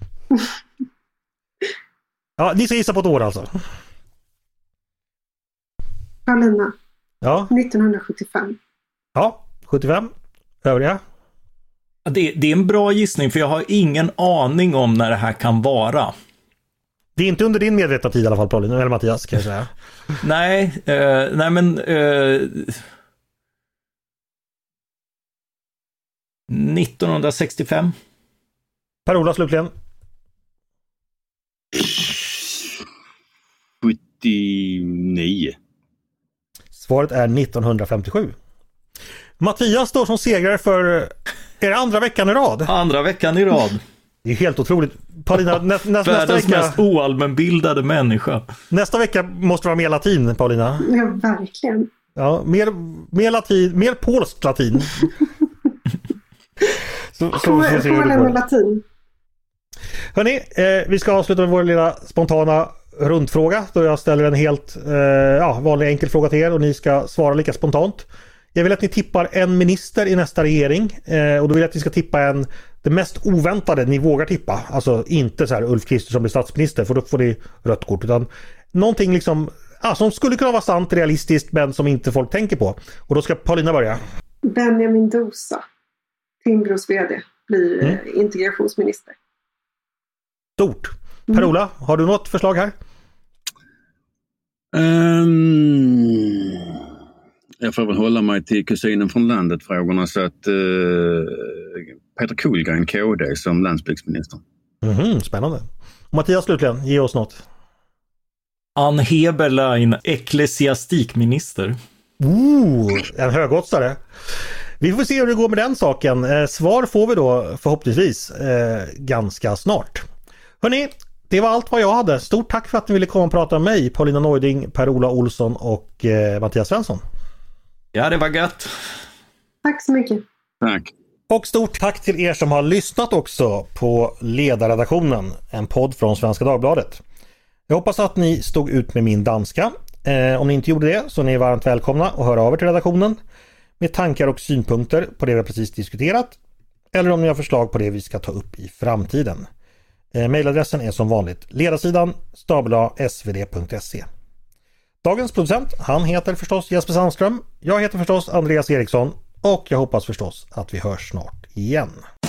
Ja, ni ska gissa på ett år alltså. Paulina. Ja. nittonhundrasjuttiofem. Ja, sjuttiofem. Övriga? Det, det är en bra gissning för jag har ingen aning om när det här kan vara. Det är inte under din medvetna tid i alla fall, Paulina, eller Mattias, kan jag säga. nej, eh, nej men... Eh, nittonhundrasextiofem. Per-Ola slutligen. sjuttionio. Svaret är nittonhundrafemtiosju. Mattias står som segrare för är det andra veckan i rad. Andra veckan i rad. Det är helt otroligt. Paulina, nä, nä, nästa Världens vecka... mest oallmänbildade människa. Nästa vecka måste vara mer latin, Paulina. Ja, verkligen. Ja, mer, mer latin, mer polskt latin. så, så, så, så Polen och latin. Hörrni, eh, vi ska avsluta med vår lilla spontana rundfråga då jag ställer en helt eh, ja, vanlig enkel fråga till er och ni ska svara lika spontant. Jag vill att ni tippar en minister i nästa regering eh, och då vill jag att ni ska tippa en det mest oväntade ni vågar tippa. Alltså inte så här Ulf Kristersson blir statsminister för då får det rött kort utan någonting liksom ja, som skulle kunna vara sant, realistiskt men som inte folk tänker på. Och då ska Paulina börja. Benjamin Dosa, Timbros vd, blir mm. integrationsminister. Stort. Per-Ola, mm. har du något förslag här? Um, jag får väl hålla mig till kusinen från landet frågorna så att uh, Peter Kullgren, K D, som landsbygdsminister. Mm-hmm, spännande. Mattias slutligen, ge oss något. Ann Heberlein, ecklesiastikminister. Ooh, en högoddsare. Vi får se hur det går med den saken. Eh, svar får vi då förhoppningsvis eh, ganska snart. Hörrni, det var allt vad jag hade. Stort tack för att ni ville komma och prata med mig, Paulina Neuding, Per-Ola Olsson och eh, Mattias Svensson. Ja, det var gött. Tack så mycket. Tack. Och stort tack till er som har lyssnat också på Ledarredaktionen, en podd från Svenska Dagbladet. Jag hoppas att ni stod ut med min danska. Eh, om ni inte gjorde det så är ni varmt välkomna att höra av er till redaktionen med tankar och synpunkter på det vi precis diskuterat eller om ni har förslag på det vi ska ta upp i framtiden. Eh, mailadressen är som vanligt ledarsidan snabel-a s v d punkt se. Dagens producent, han heter förstås Jesper Sandström. Jag heter förstås Andreas Eriksson och jag hoppas förstås att vi hörs snart igen.